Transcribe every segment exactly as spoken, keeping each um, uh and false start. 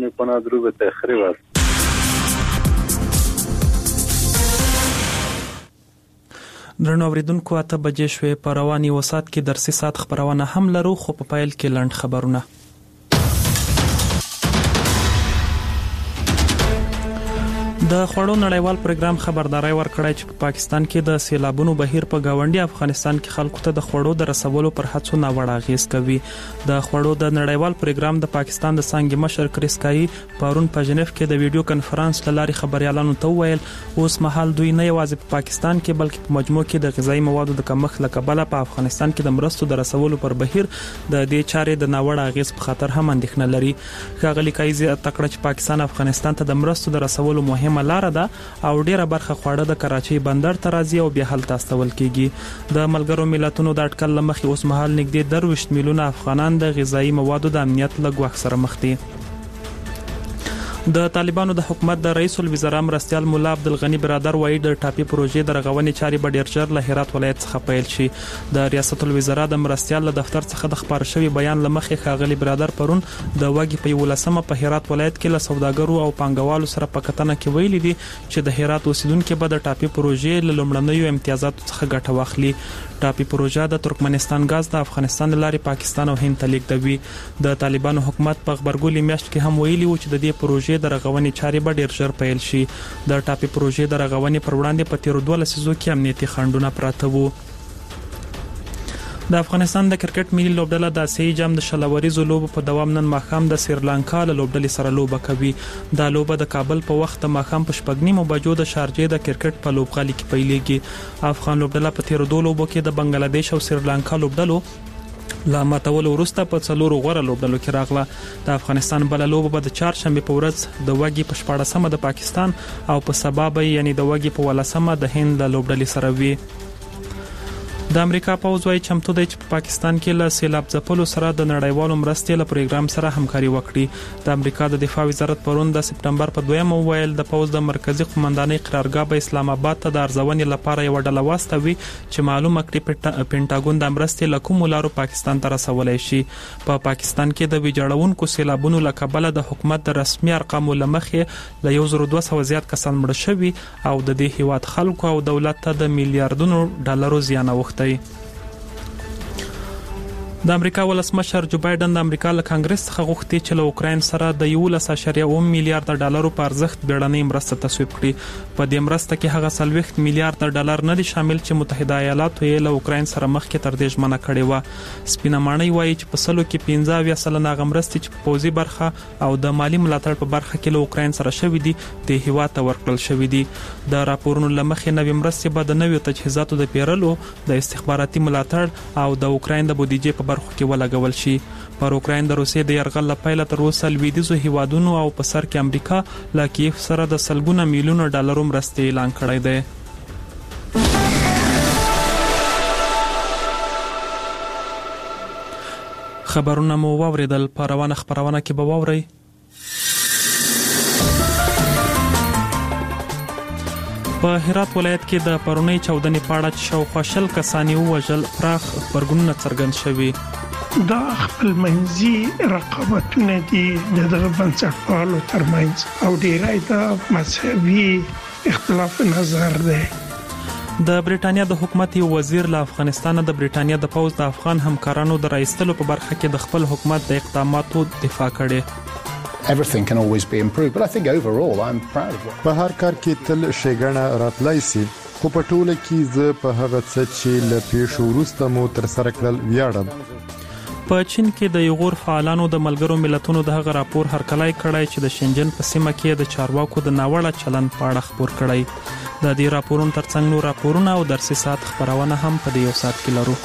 میکنه رو به تخریب است. درنو اوریدونکو اته بجې شوې په رواني وسات کې درسي سات خبرونه هم لرو خو په پایل کې لنډ خبرونه. د خوړو نړیوال پروګرام خبرداري ورکړی چې په پا پاکستان کې د سیلابونو بهیر په گاونډي افغانستان کې خلکو ته د خوړو د رسولو پر هڅو ناوړه اغیز کوي. د خوړو د نړیوال پروګرام د پاکستان د څنګه مشر کریسکای پرون په جنیف کې د ویډیو کانفرنس لاري خبريالانو ته ویل اوس مهال دوی نه یوازې په پا پاکستان کې بلکې په مجموع کې د غذایی موادو د کمښت لکبله په افغانستان کې د مرستو د رسولو پر بهیر د دې چارې د ناوړه اغیز په خاطر هم اندېښنه لري. ښاغلي کایزي تکړه چې پاکستان افغانستان ته د مرستو د رسولو مهمه لار ده او ډیره برخه خواړه د کراچۍ بندر ته راځي او بیا هلته استول کیږي. د ملګرو ملتونو د اټکل لمخې اوس مهال نږدې درویشت میلیونه افغانان د غذایی موادو د امنیت له ګواښ سره مخ دي. د طالبانو د حکومت د رئیس الوزرا مرستيال مولا عبدالغنی برادر وایي د ټاپي پروژې د رغونې چارې به ډیر ژر له هرات ولایت څخه پیل شي. د ریاست الوزرا د مرستيال له دفتر څخه د خبر شوی بیان لمخې ښاغلي برادر پرون د وګي په ولسمه په هرات ولایت کې له سوداګرو او پانګوالو سره په کتنه کې ویلي دي چې د هرات اوسیدونکو به د ټاپي پروژې له لومړنیو امتیازاتو څخه ګټه واخلي. ټاپي پروژه د ترکمنستان غاز د افغانستان لارې پاکستان او هند ته لیږدوي. د طالبانو حکومت په خبرګولي میاشت کې هم ویلي و چې د دې پروژې د رغونې چارې به ډیر ژر پیل شي. د ټاپي پروژې د رغونې پر وړاندې په تیر دوه لسیزو کې امنیتي خنډونه پراته وو. د افغانستان د کرکټ ملي لوبډله د اسیایي جام د شلوريزو لوبو په دوام نن ماښام د سریلانکا له لوبډلې سره لوبه کوي. دا لوبه د کابل په وخت د ماښام په شپږ نیمو بجو د شارجې د کرکټ په لوبغالي کې پیلېږي. افغان لوبډله په تیر دوه لوبو کې د بنگلاديش او سریلانکا لوبډلو لا ماتول ورسته په څلورو غوړه لوبډلو کې راغله. د افغانستان بل لوبه به د چهارشنبه په ورځ د وګي په شپاړسمه د پاکستان او په سبا به یعنی د وګي په ولسمه د هند له لوبډلې سره وي. د امریکا پوځ وايي چمتو دی چې په پاکستان کې له سیلاب ځپلو سره د نړیوالو مرستې له پروګرام سره همکاري وکړي. د امریکا د دفاع وزارت پرون د سپټمبر په دویمه ویل د پوځ د مرکزی قومندانۍ قرارګاه به اسلام آباد ته د ارزونې لپاره یو ډله واستوي چې معلومه کړي پینټاګون د مرستې له کومو لارو پاکستان ته رسولای شي. په پا پاکستان کې د ویجاړونکو سیلابونو له کبله د حکومت د رسمي ارقامو لمخې له یو زر دوه سوه زیات کسان مړه شوي او د دې هیواد خلکو او دولت ته د میلیارډونو ډالرو زیان اوښتی. د امریکا ولسمشر جو بایدن د امریکا له کانګرس څخه غوښتي چې له اوکراین سره د یولس اعشاریه اووه میلیارډ ډالرو په ارزښت بیړنۍ مرسته تصویب کړي. په دې مرسته کې هغه څلوېښت میلیارډ ډالر نه دي شامل چې متحده ایالاتو یې له اوکراین سره مخکې تر دې ژمنه کړې و. سپینه ماڼۍ وایي چې په سلو کې پنځه اویا سلنه هغه مرستې چې په پوځي برخه او د مالی ملاتړ په برخه کې له اوکراین سره شوې دي د هیواد ته ورکړل شوې دي. د راپورونو لمخې نوې مرستې به د نویو تجهیزاتو د پیرلو د استخباراتي ملاتړ او د اوکراین د بودیجې په برخو کې ولګول شي. پر اوکراین د روسیې د یرغل لپاره تر اوسه لویدیځو هیوادونو او په سر کې امریکا له کیف سره د سلګونه میلیونه ډالرو مرستې اعلان کړی دی. خبرونه مو واوریدل. په روانه خبرونه کې به واورئ په هرات ولایت کې د پرونی چودنې پاړه چې شاوخوا شل کسان وژل پراخ خبرګونونه څرګند شوي. دا خپل منځي رقابتونه دي د دغه بنسټپالو ترمنځ او ډیری د مذهبي اختلاف نظر دی. د بریټانیا د حکومت یو وزیر له افغانستان د بریټانیا د پوځ د افغان همکارانو د راایستلو په برخه کې د خپل حکومت د اقداماتو دفاع کړې. Everything can always be improved, but I think overall I'm proud of it. په هر کار کې تل شګړه راتلای شي خو په ټوله کې زه په هغه څه چې له پیښو وروسته مو تر سره کړل ویاړم. په چین کې د یغور فعالانو د ملګرو ملتونو د هغه راپور هرکلای کړی چې د شنجن په سیمه کې د چارواکو د ناوړه چلند په اړه خبر کړی. د دې راپورونو ترڅنګ نور راپورونه او درسي سات خبرونه هم په دې یو سات کې لرو.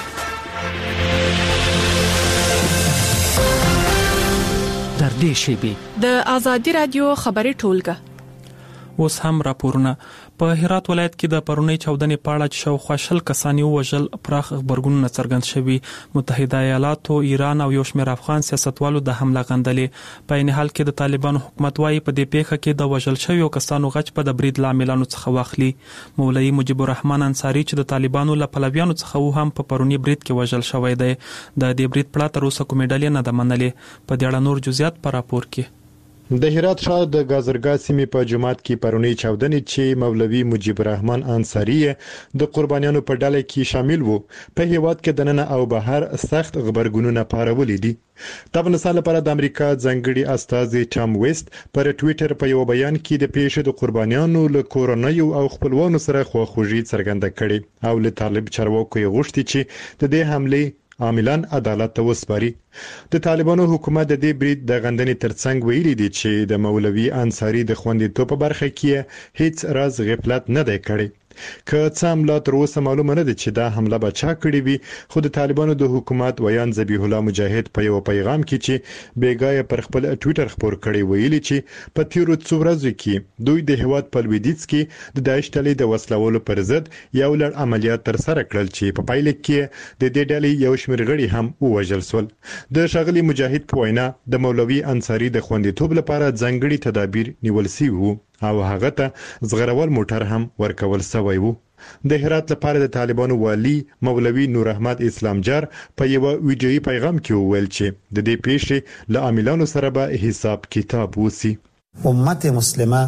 در دې شیبي د آزادي رادیو خبري ټولګه اوس هم راپورونه. په هرات ولایت کې د پرونی چودنې پاړه چې شاوخوا شل کسان وژل پراخ خبرګونونه څرګند شوي. متحده ایالاتو، ایران او یو شمېر افغان سیاستوالو د حمله غندلې. په عین حال کې د طالبانو حکومت وايي په دې پیښه کې د وژل شویو کسانو غچ په د برید لاملانو څخه واخلي. مولوي مجيب الرحمن انصاری چې د طالبانو له پلویانو څخه و هم په پرونی برید کې وژل شوی دی. د دې برید پړه تر اوسه کومې ډلې نه ده منلې. په دې اړه نور جزئیات په راپور کې. د هرات ښار د گازرګا سیمې په جماعت کې پرونی چاودنې چې مولوي مجيب الرحمن انصاری د قربانیانو په ډله کې شامل وو په هیواد کې دننه او بهر سخت خبرګونونه پارولې دي. د افغانستان لپاره د امریکا ځانګړي استازي ټام ویست پر ټوئیټر په یو بیان کې د پیښې د قربانیانو له کورنۍ او خپلوانو سره خواخوږي څرګنده کړې او له طالب چارواکو یې غوښتي چې د دې حمله عاملان عدالت ته وسپاري. د طالبانو حکومت د دې برید د غندنې ترڅنګ ویلي دي چې د مولوي انصاری د خوندیتوب په برخه کې هیڅ راز غفلت نه دی کړی. که څه هم لا تر اوسه معلومه نه ده چې دا حمله به چا کړې وي، خو د طالبانو د حکومت ویان ذبیح الله مجاهد په یو پیغام کې چې بیګای پر خپل ټوئیټر خبر کړی ویلي چې په تیرو څو ورځو کې دوی د هیواد په لویدیځ کې د داعش ډلې د وسلوالو پر ضد یو لړ عملیات تر سره کړل چې په پایله کې د دې ډلې یو شمېر غړي هم ووژل شول. د ښاغلي مجاهد په وینا د مولوي انصاری د خوندیتوب لپاره ځانګړي تدابیر نیول شوي وو او هغه ته زغرول موټر هم ورکول شوی وو. د هرات لپاره د طالبانو والی مولوي نور احمد اسلام جار په یو ویډیویي پیغام کې وویل چې د دې پیښې له عاملانو سره به حساب کتاب وسی. امت مسلمه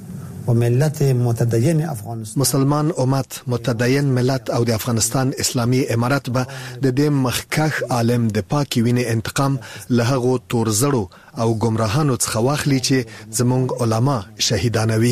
و ملت متدین افغانستان مسلمان امت متدین ملت او د افغانستان اسلامی امارت به د دې مخکخ عالم د پاکي وینې انتقام له هغو تورزړو او گمراهانو څخه واخلي چې زموږ علما شهیدانوي.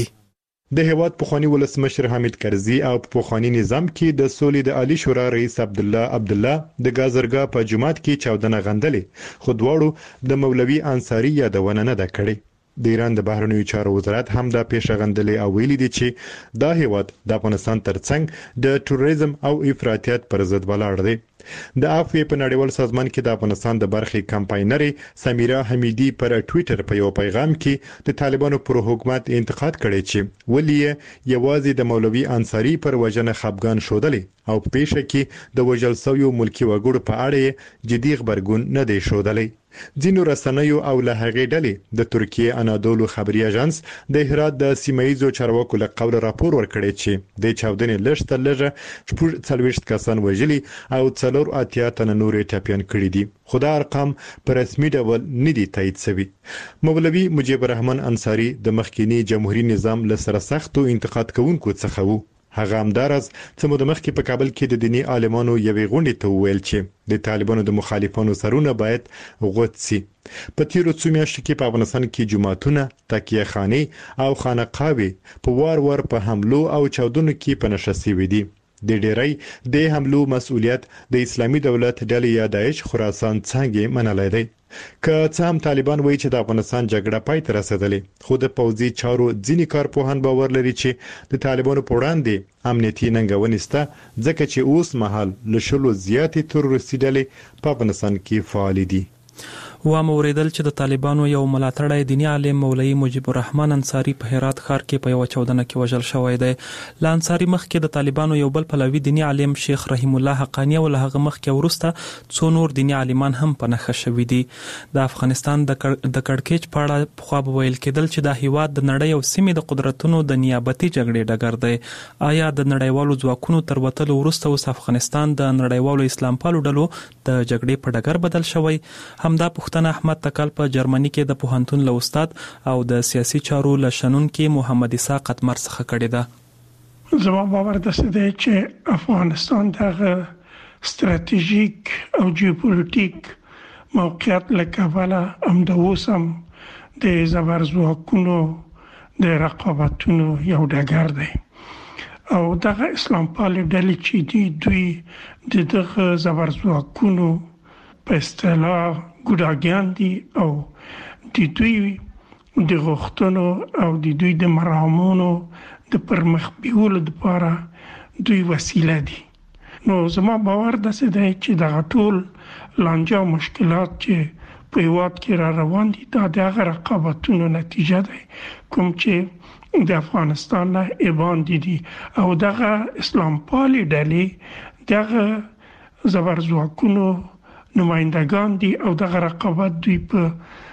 د هیواد پخوانی ولسمشر حامد کرزي او په پخوانی نظام کې د سولې د عالی شورا رئیس عبد الله عبد الله د گازرګا په جماعت کې چاودنه غندلې، خو دواړو د مولوي انصاری یادونه نه ده کړې. د ایران د بهرنیو چارو وزارت هم دا پیښه غندلې او ویلي دي چې دا هیواد د افغانستان ترڅنګ د تروریزم او افراطیت پر ضد ولاړ دی. د افغان په نړیوال سازمان کې د افغانستان د برخې کمپاینري سمیرا حمیدی پر ټوئیټر په یو پیغام کې د طالبانو پر حکومت انتقاد کړی چې ولې یوازې د مولوي انصاری پر وجنه خپګان شودلې او په پیښه کې د وژل شویو ملکی وګړو په اړه جدي خبرګون نه دی شودلې. ځینو رسنیو او له هغې ډلې د ترکیه انادولو خبري اژانس د هرات د سیمایي چارواکو له قوله راپور ورکړی چې د چاودنې لږ تر لږه شپږ څلوېښت کسان وژلي او څلور اتیا تنه نورې ټپیان کړي دي، خو دا ارقام په رسمي ډول نه دي تایید شوي. مولوي مجيب الرحمن انصاری د مخکینی جمهوریت نظام له سره سختو انتقاد کوونکو څخه وو. هغه همدارز چې مو د مخکې په کابل کې د دینی عالمانو یوې غونډې ته وویل چې د طالبانو د مخالفانو سرونه باید غوڅ شي. په تیرو څو میاشتو کې په افغانستان کې جماعتونه، تکیه خانې او خانقاوې په وار وار په حملو او چاودنو کې په نښه شوي دي. د ډیری د حملو مسؤلیت د اسلامي دولت ډلې یا داعش خراسان څنګه منلای دی. که څه هم طالبان وایي چې د افغانستان جګړه پای ته رسیدلې، خو د پوځي چارو ځینې کارپوهان باور لري چې د طالبانو په وړاندې امنیتي ننګونې شته، ځکه چې اوس مهال له شلو زیاتې تروریستي ډلې په افغانستان کې فعال دي. و موریدل چې د طالبانو یو ملاتړی دینی عالم مولوي مجيب الرحمن انصاری په هرات ښار کې په یو چاودنه کې وژل شوی دی. ل انصاری مخکې د طالبانو یو بل پلوي دینی عالم شیخ رحیم الله حقانی او له هغه مخکې ورسته څو نور دینی عالمان هم په نښه شوي دي. د افغانستان د کړکېچ په اړه پخوا ویل کېدل چې د هیواد د نړۍ او سیمې د قدرتونو د نیابتي جګړې ډګر دی. آیا د نړیوالو ځواکونو تر وتلو وروسته اوس افغانستان د نړیوالو اسلام پالو ډلو د جګړې په ډګر بدل شوی؟ همدا پوښتنه احمد تکل په جرمني کې د پوهنتون له استاد او د سیاسي چارو له شنونکي محمد اسحاق قطمر څخه کړې ده. زما باور داسې دی چې افغانستان دغه ستراتیژیک او جیوپولیټیک موقعیت له کبله همدا اوس هم د زبرځواکونو د رقابتونو یو ډګر دی او دغه اسلام پالې ډلې چې دي دوی د دغه زبرځواکونو په اصطلاح ګډاګیان دي او د دوی د غوښتنو او د دوی د مرامونو د پرمخ بیولو لپاره دوی وسیله دي. نو زما باور داسې دی چې دغه ټول لانجه او مشکلات چې په هیواد کې را روان دي دا د هغه رقابتونو نتیجه ده کوم چې د افغانستان نه ایباندې دي او دغه اسلام پالې ډلې دغه زبرځواکونو نمائندگان دي او دغه رقابت دوی په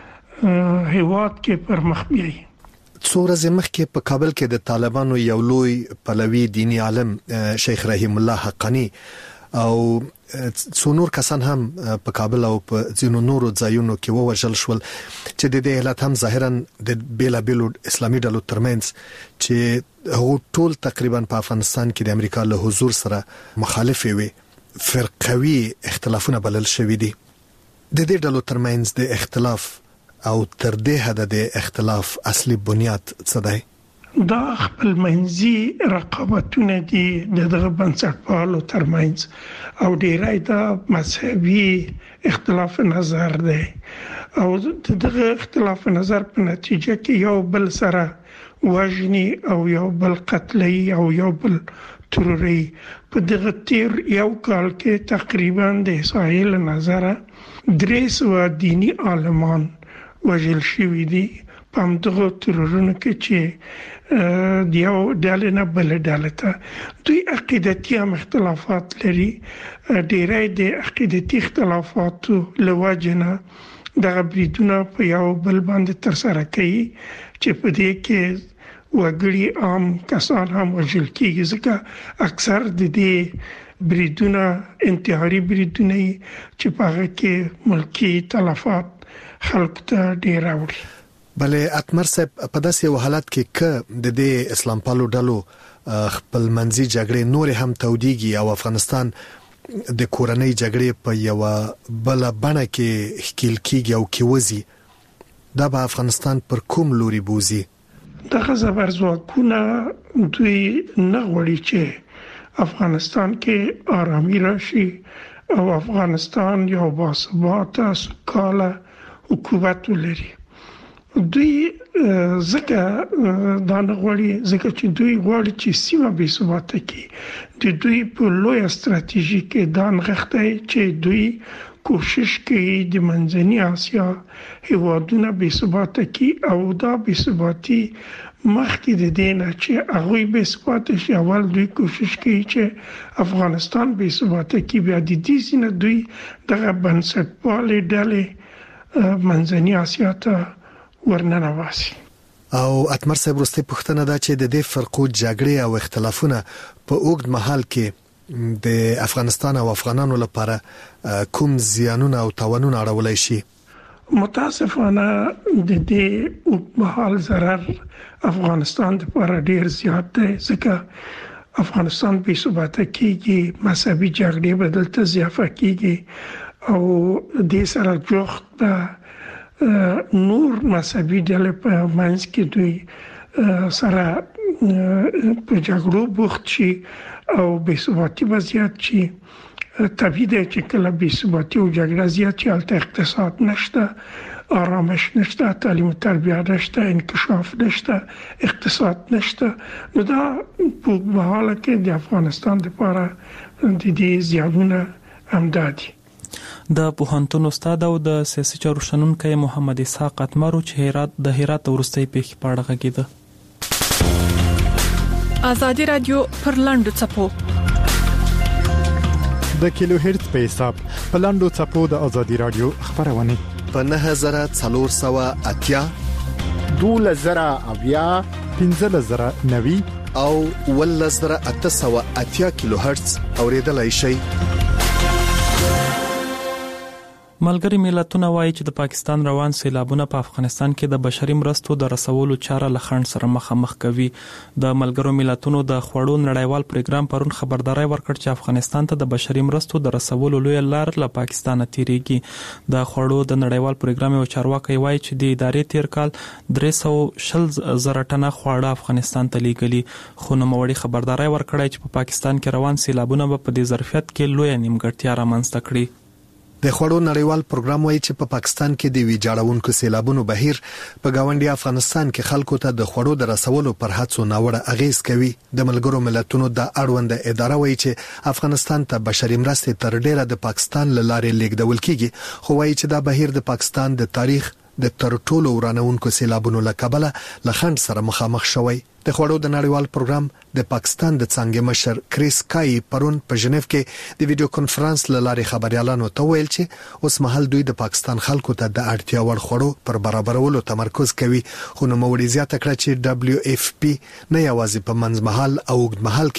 هیواد کې پر مخ بیایي. څو ورځې مخکې په کابل کې د طالبانو یو لوی پلوي دینی عالم شیخ رحیم الله حقانی او څونور کسان هم په کابل او په ځینو نورو ځایونو کې ووژل شول چې د دې حالت هم ظاهرا د بیلابیلو اسلامي ډلو ترمنځ چې هغه ټول تقریبا په افغانستان کې د امریکا له حضور سره مخالف وي فرقوي اختلافونه بلل شوې دي. د دې ډلو ترمنځ د اختلاف او تر دې حد د اختلاف اصلي بنیاد څه دی؟ دا خپل منځي رقابتونه دي د دغه بنسټپالو ترمنځ او ډیری دا مذهبي اختلاف نظر دی او دغه اختلاف نظر په نتیجه کې یو بل سره وژني او یو بل قتلي او یو بل تروري. په دغه تیر یو کال کې تقریبا د اسرائیل نظره درې سوه دینی عالمان وژل شوي دي په همدغه ترورونو کې چې د یو ډلې نه بل ډلې ته دوی عقیدتي هم اختلافات لري. ډیری د عقیدتي اختلافاتو له وجې نه دغه بریدونه په یو بل باندې ترسره کوي چې په دې کې وګړي عام کسان هم وژل کېږي ځکه اکثر د دې بریدونه انتحاري بریدونه چې په هغه کې ملکي تلفات خلکو ته ډیر راوړي. بلې اتمر صاحب په داسې یو حالت کې که د دې اسلام پالو ډلو خپل منځي جګړې نور هم تودیږي او افغانستان د کورنۍ جګړې په یو بل بڼه کې ښکیل کېږي او کې وځي دا به افغانستان پر کوم لوري بوزي؟ دغه زبرځواکونه دوی نه غواړي چې افغانستان کې آرامي راشي او افغانستان یو باثباته سوکاله حکومت ولري. دوی ځکه دا نه غواړي ځکه چې دوی غواړي چې سیمه بې ثباته کړي. د دوی په لویه ستراتیژي کې دا نغښتی چې دوی کوشش کوي د منځني اسیا هیوادونه بې ثباته کړي او دا بې ثباتي مخکې د دې نه چې هغوی بې ثباته شي اول دوی کوشش کوي چې افغانستان بې ثباته کړي بیا د دې ځای نه دوی دغه بنسټپالې ډلې منځني اسیا ته ورننه واسي. او اتمر صاحب وروستۍ پوښتنه ده چې د دې فرقو جګړې او اختلافونه په اوږد مهال کې د افغانستان او افغانانو لپاره کوم زیانونه او تاوانونه اړولی شي؟ متاسفانه د دې اوږد مهال ضرر افغانستان لپاره ډیر زیات دی ځکه افغانستان بې ثباته کېږي، مذهبي جګړې به دلته اضافه کېږي او دې سره جوخت به نور مذهبي ډلې په منځ کې دوی سره په جګړو بوخت شي او بې ثباتي به زیات شي. طبیعي دی چې کله بې ثباتي او جګړه زیات شي هلته اقتصاد نشته، آرامش نشته، تعلیم و تربیه نشته، انکشاف نشته، اقتصاد نشته. نو دا په حال کې د افغانستان لپاره د دې زیانونه همدا دي. د پوهنتون استاد او د سیاسي چارو شنونکی محمد اسحاق اتمر چې هرات د هرات ورستۍ پیښې په اړه غږیده. ازادي رادیو پر لاندو چپو د کیلو هرتز په حساب په لاندو چپو د ازادي رادیو خبرونه په نه هزار څلور سوه اتیا دوله زره اویا پنځه زره نوي او ول زره اته سوه اتیا کیلو هرتز اوریدلای شي. ملګری ملتونه وایي چې د پاکستان روان سیلابونه په افغانستان کې د بشري مرستو د رسولو چاره له خنډ سره مخامخ کوي. د ملګرو ملتونو د خوړو نړیوال پروګرام پرون خبرداري ورکړ چې افغانستان ته د بشري مرستو د رسولو لوی لار له پاکستان تیریږي. د خوړو د نړیوال پروګرام یو چارواکي وایي چې د ادارې تیر کال درې سوه شل زره ټنه خواړه افغانستان ته لیږلي، خو نوموړي خبرداري ورکړی چې په پاکستان کې روان سیلابونه به په دې ظرفیت کې لوی نیمګړتیا رامنځته کړي. د خوړو نړیوال پروګرام وایي چې په پا پاکستان کې د ویجاړونکو سیلابونو بهیر په گاونډي افغانستان کې خلکو ته د خوړو د رسولو پر هڅو ناوړه اغیز کوي. د ملګرو ملتونو د اړوند اداره وایي چې افغانستان ته بشري مرستې تر ډیره د پاکستان له لارې لیږدول کیږي، خو وایي چې دا بهیر د پاکستان د تاریخ د تر ټولو ورانونکو سیلابونو له کبله له خنډ سره مخامخ شوی. د خوړو د نړیوال پروګرام د پاکستان د څنګه مشر کریس کای پرون په ژنیف کې د ویډیو کانفرنس له لارې خبريالانو ته ویل چې اوس مهال دوی د پاکستان خلکو ته د اړتیا وړ خوړو پر برابرولو تمرکز کوي، خو نو موړي زیاته کړه چې دبليو اف پی نه یوازې په منځمهال او اوږدمهال کې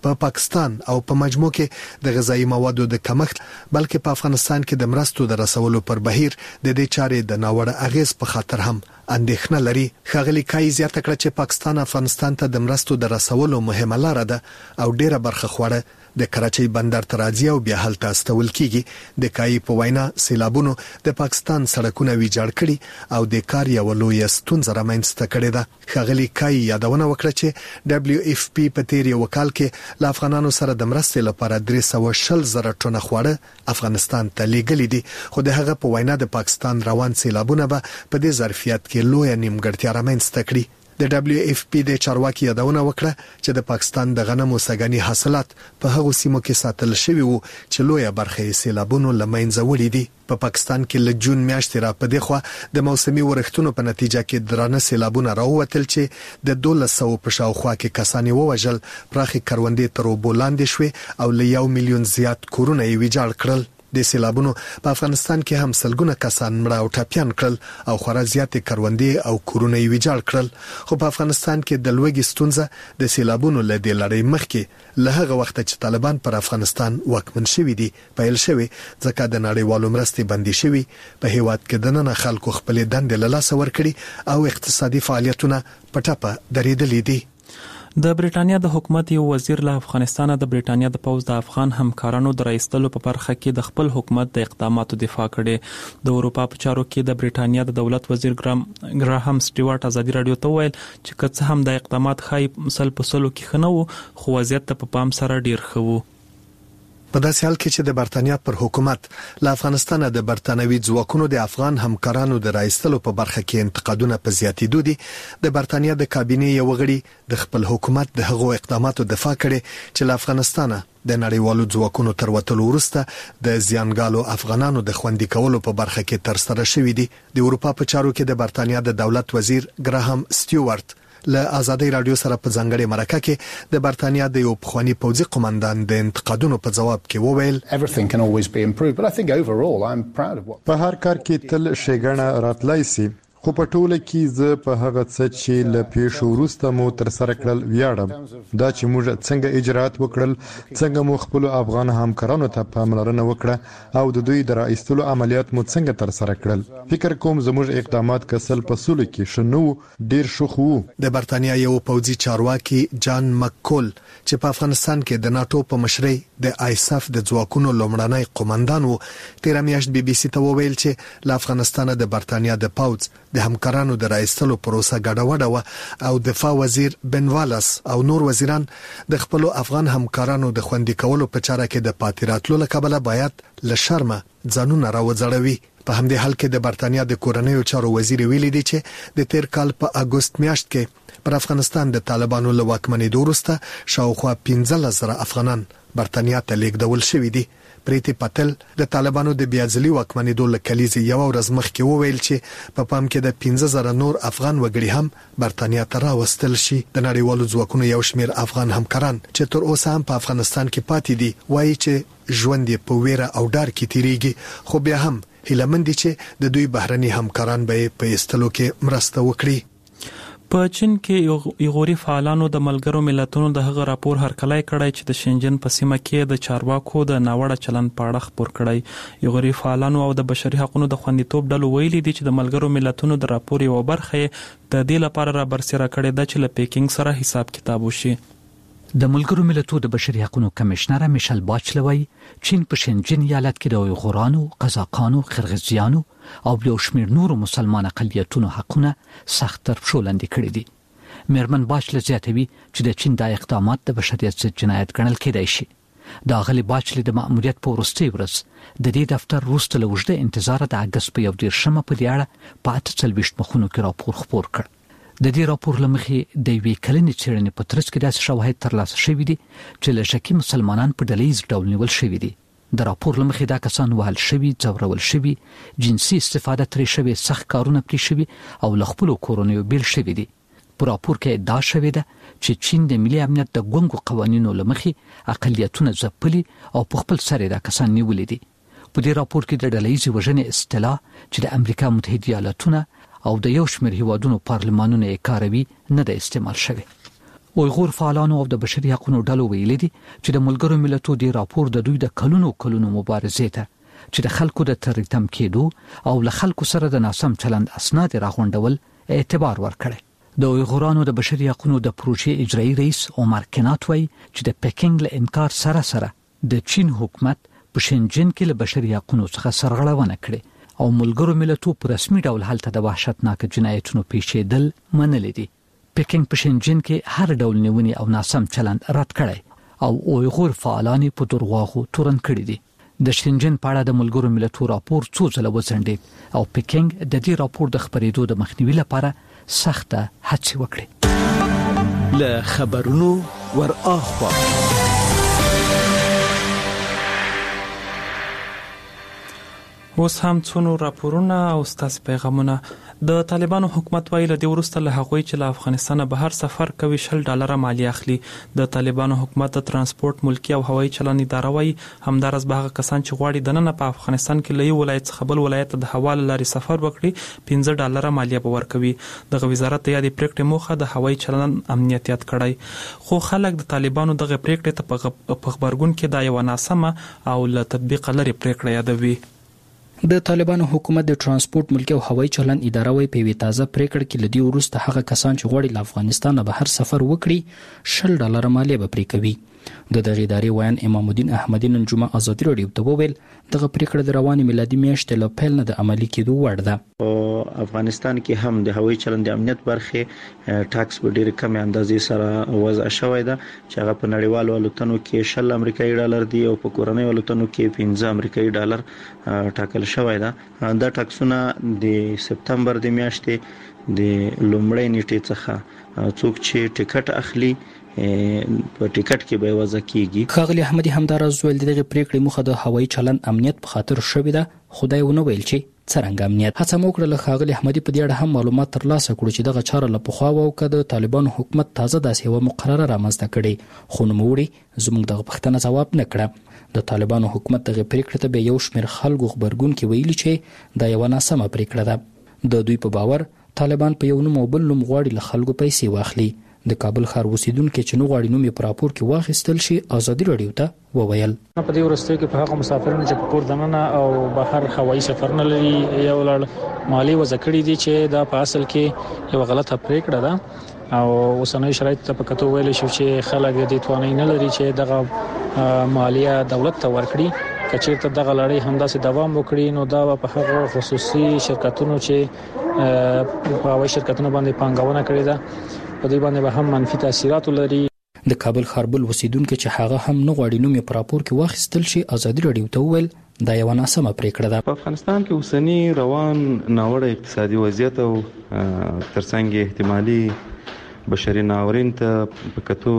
په پا پاکستان او په مجموع کې د غذایی موادو د کمښت بلکې په افغانستان کې د مرستو د رسولو پر بهیر د دې چارې د ناوړه اغیز په خاطر هم اندېښنه لري. ښاغلي کای زیاته کړه چې پاکستان افغانستان ته د مرستو د رسولو مهمه لار ده او ډیره برخه خوړه د کراچۍ بندر ته راځي او بیا هلته استول کیږي. د کای په وینا سیلابونو د پاکستان سړکونه ویجاړ کړي او د کار یو لوی ستونزه رامنځته کړې ده. ښاغلي کای یادونه وکړه چې دبليو اف پی په تیر یو کال کې له افغانانو سره د مرستې لپاره درې سوه شل زره ټنه خواړه افغانستان ته لیږلي دي، خو د هغه په وینا د پاکستان روان سیلابونه به په دې ظرفیت کې لوی نیمګړتیا رامنځته کړي. د دبليو اف پی د چارواکي یادونه وکړه چې د پاکستان د غنمو سګنی حاصلات په هغو سیمو کې ساتل شوی وو چې لویه برخه یې سیلابونو لمنځه وړي دي. په پا پاکستان کې له جون میاشتې را پدې خو د موسمي ورښتونو په نتیجه کې درانه سیلابونه راووتل چې د دولس سوه په شاوخوا کې کسان ووژل، پراخي کروندې تر اوبو لاندې شوې او له یو میلیون زیات کورونه یې ویجاړ کړل. د سیلابونو په افغانستان کې هم سلګونه کسان مړه او ټپيان کړل او خورا زیاتې کروندې او کورونه یې ویجاړ کړل. خو په افغانستان کې د لوګي ستونزه د سیلابونو له دې لړۍ مخکې له هغه وخت چې طالبان پر افغانستان واکمن شوي دي پیل شوی، ځکه د نړیوالو مرستې بندي شوي. په هیواد کې د نن خلکو خپل دندې له لاسه ورکړي او اقتصادي فعالیتونه په ټپه درېدلي دي. د بریټانیا د حکومت یو وزیر له افغانستان د بریټانیا د پوز د افغان همکارانو د رایستلو په برخه کې د خپل حکومت د اقداماتو دفاع کړي. د اروپا په چارو کې د بریټانیا د دولت وزیر ګرام ګراهام سټیوارټ ازادي رادیو ته ویل چې که څه هم د اقدامات خای مسل په سلو کې خنو خو وضعیت ته په پام سره ډیر خو. په داسې حال کې چې د برتانیا پر حکومت له افغانستان د برتانوي ځواکونو د افغان همکارانو د رایستلو په برخه کې انتقادونه په زیاتېدو دي، د برتانیا د کابینې یو غړي د خپل حکومت د هغو اقداماتو دفاع کړي چې له افغانستان د نړیوالو ځواکونو تر وتلو وروسته د زیانګالو افغانانو د خوندي کولو په برخه کې تر سره شوې دي. د اروپا په چارو کې د برتانیا د دولت وزیر ګراهام سټیوارټ له آزادۍ رادیو سره په ځنګړې مرکه کې د برتانیا د یو پخوانی پوځي قومندان د انتقادونو په جواب کې وویل everything can always be improved but I think overall I'm proud of what په هر کار کې تل شیګنه راتلای سي، خو په ټوله کې زه په هغه څه چې له پیښو وروسته مو تر سره کړل ویاړم. دا چې موږ څنګه اجرات وکړل، څنګه مو خپل افغان همکارانو ته پاملرنه وکړه او د دوی د رایستلو عملیات مو څنګه تر سره کړل. فکر کوم زموږ اقدامات کسل په سولو کې شنو ډیر شخو. د برتانیا یو پوځي چارواکي جان مککول چې په افغانستان کې د ناتو په مشرۍ د آیساف د ځواکونو لومړنی قومندان وو، تیر میاشت بي بي سي ته وویل چې له افغانستان د برتانیا د پوځ د همکارانو د رایستلو پروسه ګډوډه و او دفاع وزیر بن والاس او نور وزیران د خپل افغان همکارانو د خوندي کولو په چاره کې د پاتیراتلو لکبله باید له شرمه ځانونه راوځړوي. په همدې حال کې د برتانیا د کورنیو چارو وزیر ویلي دی چې د تیر کال په اگست میاشت کې پر افغانستان د طالبانو له واکمنۍ وروسته شاوخوا پنځه زره افغانان برتانیا ته لیږدول شوي دي. پریتی پاتل د طالبانو د بیاځلي واکمنېدو له کلیزې یو ورځ مخکې وویل چې په پام کې د پنځه زره نور افغان وګړي هم برتانیا ته راوستل شي. د نړیوالو ځواکونو یو شمېر افغان همکاران چې تر اوسه هم په افغانستان کې پاتې دي وایي چې ژوند یې په ویره او ډار کې تیریږي، خو بیا هم هیله مند دي چې د دوی بهرني همکاران به په ایستلو کې مرسته وکړي. په چین کې ایغوري فعالانو د ملګرو ملتونو د هغه راپور هرکلی کړی چې د شنجن په سیمه کې د چارواکو د ناوړه چلند په اړه خبر کړی. ایغوري فعالانو او د بشري حقوقو د خوندیتوب ډلو ویلي دي چې د ملګرو ملتونو د راپور یو برخه د دې لپاره را برسېره کړې ده چې له پیکینګ سره حساب کتاب وشي. د ملګرو ملتونو د بشري حقوقو کمشنر میشل باچلوی چین په شنجن ایالت کې د اویغورانو، قزاقانو، قرغیزیانو او یو شمېر نورو مسلمان اقلیتونو حقونه سخت تر پښو لاندې کړي دي. میرمن باچل زیاتوي چې د چین د اقدامات د بشریت ضد جنایت ګڼل کېدای شي. د غلي باچل د مأموریت په وروستي ورځ د دې دفتر وروسته له اوږده انتظار د اگست په یو دېرشمه په دې اړه په اته څلوېښت مخونو کې راپور خپور کړ. د دې راپور لمخې د یوې کلنې څېړنې په ترڅ کې داسې شواهد ترلاسه شوي دي چې له شکي مسلمانان په ډلهییز ډول نیول شوي دي. د راپور لمخې دا کسان وهل شوي، ځورول شوي، جنسي استفاده ترې شوې، سخت کارونه پرې شوي او له خپلو کورنیو بیل شوي دي. په راپور کې ادعا شوې ده چې چین د ملي امنیت د ګونګو قوانینو لمخې اقلیتونه ځپلي او په خپل سر دا کسان نیولي دي. په دې راپور کې د ډلهییزې وژنې اصطلاح چې د امریکا متحده ایالاتونه او د یو شمېر هیوادونو پارلمانونه یې کاروي نه ده استعمال شوی. اویغور فعالانو او د بشري حقوقو ډلو ویلي دي چې د ملګرو ملتونو د راپور د دوی د کلونو کلونو مبارزې ته چې د خلکو د ترتم کېدو او له خلکو سره د ناسم چلند اسناد راغونډول اعتبار ورکړي. د اویغورانو د بشري حقوقو د پروژې اجرایي رئیس عمر کنات وایي چې د پکینګ له انکار سره سره د چین حکومت په شنجن کې له بشري حقوقو څخه سرغړونه کړې او ملګرو ملتونو په رسمي ډول هلته د وحشتناک جنایتونو پیښېدل منلي دي. پکینګ په شنجن کې هر ډول نیونې او ناسم چلند رد کړي او اویغور فعالان په درواغو تورن کړي دي. د شنجن په اړه د ملګرو ملتونو راپور څو ځله وڅنډید او پکینګ د دې راپور د خبرېدو د مخنیوي لپاره سخته هڅه وکړه. له خبرونو ور اخوا اوس هم څونو راپورونه او ستاسو پیغامونه. د طالبانو حکومت وایي له دې وروسته له هغوی چې له افغانستان بهر سفر کوي شل ډالر مالیه اخلي. د طالبانو حکومت د ترانسپورت ملکی او هوایي چلند اداره وایي همدارس به هغه کسان چې غواړي دننه په افغانستان کې له یو ولایت څخه بل ولایت د هوالو لارې سفر وکړي پنځه ډالر مالیه به ورکوي. دغه وزارت د یادې پریکړې موخه د هوایي چلند امنیت یاد کړی، خو خلک د طالبانو دغه پریکړې ته په خبرګون کې دا یو ناسمه او له تطبیق لري پریکړه یادوي. د طالبانو حکومت د ترانسپورت ملکی او هوایي چلند اداره وایي په یوه تازه پریکړه کې لدی وروسته هغه کسان چې غواړي له افغانستان بهر سفر وکړي شل ډالر مالیه به پرې کوي. د دغه ادارې ویان امام الدین احمدی نن جمعه ازادي رادیو ته وویل دغه پریکړه د رواني میلادي میاشتې له پیل نه د عملي کېدو وړ ده. افغانستان کې هم د هوایي چلند امنیت برخه ټاکس په ډېر کم اندازې سره وضع شوی ده چې هغه په نړیوالو الوتنو کې شل امریکایي ډالر دی او په کورنۍ الوتنو کې پنځه امریکایي ډالر ټاکل شوی ده. دا ټاکسونه د سپتمبر د میاشتې د لومړۍ نیټې څخه څوک چې ټیکټ اخلي په ټیکټ کې به وضع کیږي. ښاغلي احمدي همداراز ویل دغه پریکړې مخه د هوایي چلند امنیت په خاطر شوې ده، خدای ونه ویل چې څرنګه امنیت. هڅه مو کړله ښاغلي احمدي په دې اړه هم معلومات ترلاسه کړو چې دغه چاره له پخوا و که د طالبانو حکومت تازه داسې یوه مقرره رامنځته کړې، خو نوموړي زموږ دغه پوښتنه ځواب نه کړه. د طالبانو حکومت دغه پریکړې ته به یو شمېر خلکو خبرګون کې ویلي چې دا یوه ناسمه پریکړه ده. د دوی په باور طالبان په یو نوم او بل نوم غواړي له خلکو پیسې واخلي. د کابل ښار اوسیدونکو چې نو غواړي نوم یې په راپور کې واخیستل شي ازادي رادیو ته وویل په دې ورستۍ کې په هغه مسافرانو چې په کور دننه او بهر هوایي سفر نه لري یو لړ مالی وضع کړی دي چې دا په اصل کې یو غلطه پریکړه ده او اوسنۍ شرایط ته په کتو ویل شو چې خلک دې توانای نه لري چې دغه مالیه دولت ته ورکړي. کچېرته دغه لړۍ همداسې دوام وکړي نو دا په هغه خصوصي شرکتونو چې په هوایي شرکتونو باندې پانګونه کړې ده په دې باندې به هم منفي تاثیرات لري. د کابل خاربل اوسیدونکو چې هغه هم نه غواړي نوم یې په راپور کې واخیستل شي ازادي رادیو ته وویل دا یو ناسمه پریکړه ده. په افغانستان کې اوسنی روان ناوړه اقتصادي وضعیت او ترڅنګ احتمالي بشري ناورین ته په کتو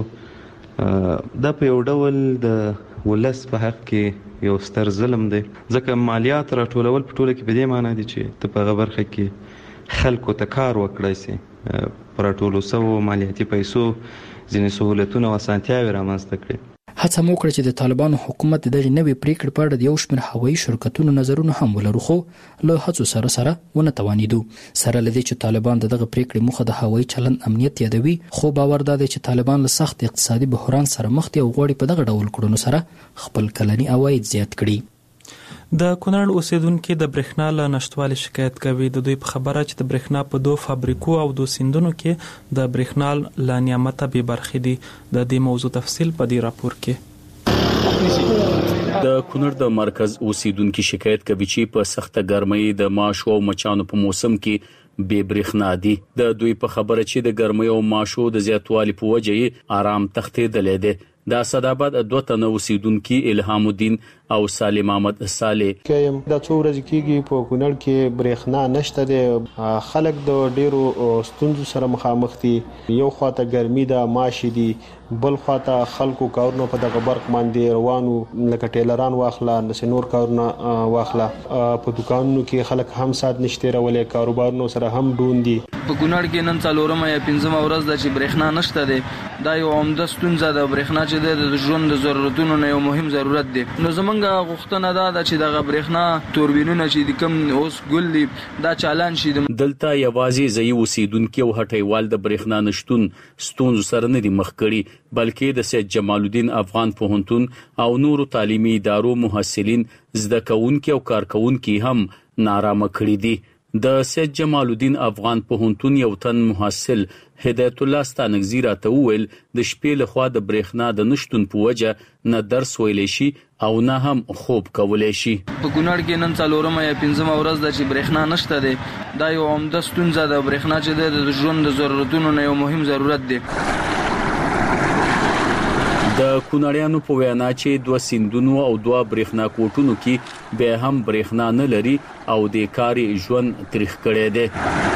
دا په یو ډول د ولس په حق کې یو ستر ظلم دی، ځکه مالیات راټولول په ټوله کې په دې معنی دي چې ته په هغه برخه کې خلکو ته کار وکړای شي، پر ټولو سو مالیاتي پیسو ځینې سہولتونه او اسانتیاوې رامنځته کړي. هڅه مو کړې چې د طالبانو حکومت دغه نوې پریکړې په اړه د یو شمېر هوایي شرکتونو نظرونه هم ولرو، خو له هڅو سره سره ونه توانیدو. سره لدې چې طالبان دغه پریکړې مخه د هوایي چلند امنیت یادوي، خو باور دا دی چې طالبان له سخت اقتصادي بحران سره مخ دي او غواړي په دغه ډول کړنو سره خپل کلني عواید زیات کړي. د کونړ اوسیدونکو د برېښنا له نشټوالي شکایت کوي. د دوی په خبره چې د برېښنا په دوه فابریکو او دوه سیندونو کې د برېښنا له نعمته بې برخې دي. د دې موضوع تفصیل په دې راپور کې. د کونړ د مرکز اوسیدونکو شکایت کوي چې په سخته ګرمۍ د ماشو او مچانو په موسم کې بې برېښنا دي. د دوی په خبره چې د ګرمۍ او ماشو د زیاتوالي په وجه یې آرام تښتېدلی دی. د اسداباد دوه تنه اوسیدونکو الهام الدین او سالم احمد صالح کيم د څو ورځې کېږي په کونړ کې برېښنا نشته دي، خلک د ډیرو ستونزو سره مخامخ دي. یو خواته ګرمي ده، ماشي دي، بل خواته خلکو کارونه په دغه برق باندې روانو لکه ټیلران واخلا نس نور کارونه واخلا. په دکانونو کې خلک هم سات نشته رولې، کاروبارونو سره هم ډون دي. په کونړ کې نن څلورمه یا پنځمه ورځ ده چې برېښنا نشته ده. دا یو عمده ستونزه ده. برېښنا چې د ژوند د ضرورتونو نه یو مهم ضرورت دی. نو زمونږ زمونږ غوښتنه ده چې د برېښنا توربینونه چې کوم اوس ګل دي دا چالان شي. دلته یوازې ځای اوسیدونکو او هټیوال د برېښنا نشټون ستونزو سره نه دي مخ کړي بلکې د سید جمال الدین افغان پوهنتون او نورو تعلیمي ادارو محصلین زده کوونکي او کارکونکي هم نارامه کړي دي. د سید جمال الدین افغان پوهنتون یو تن محصل هدایت الله ستانګزی راته وویل د شپې له خوا د برېښنا د نشټون په وجه نه درس ویلی شي او نه هم خوب کولی شي. په کونړ کې نن څلورمه یا پنځمه ورځ ده چې برېښنا نشته دی. دا یو عمده ستونزه ده. برېښنا چې ده د ژوند د ضرورتونو نه یو مهم ضرورت دی. د کونړیانو په وینا چې دوه سیندونو او دوه برېښنا کوټونو کې به هم برېښنا نه لري او د کاري ژوند تاریخ کړی دی.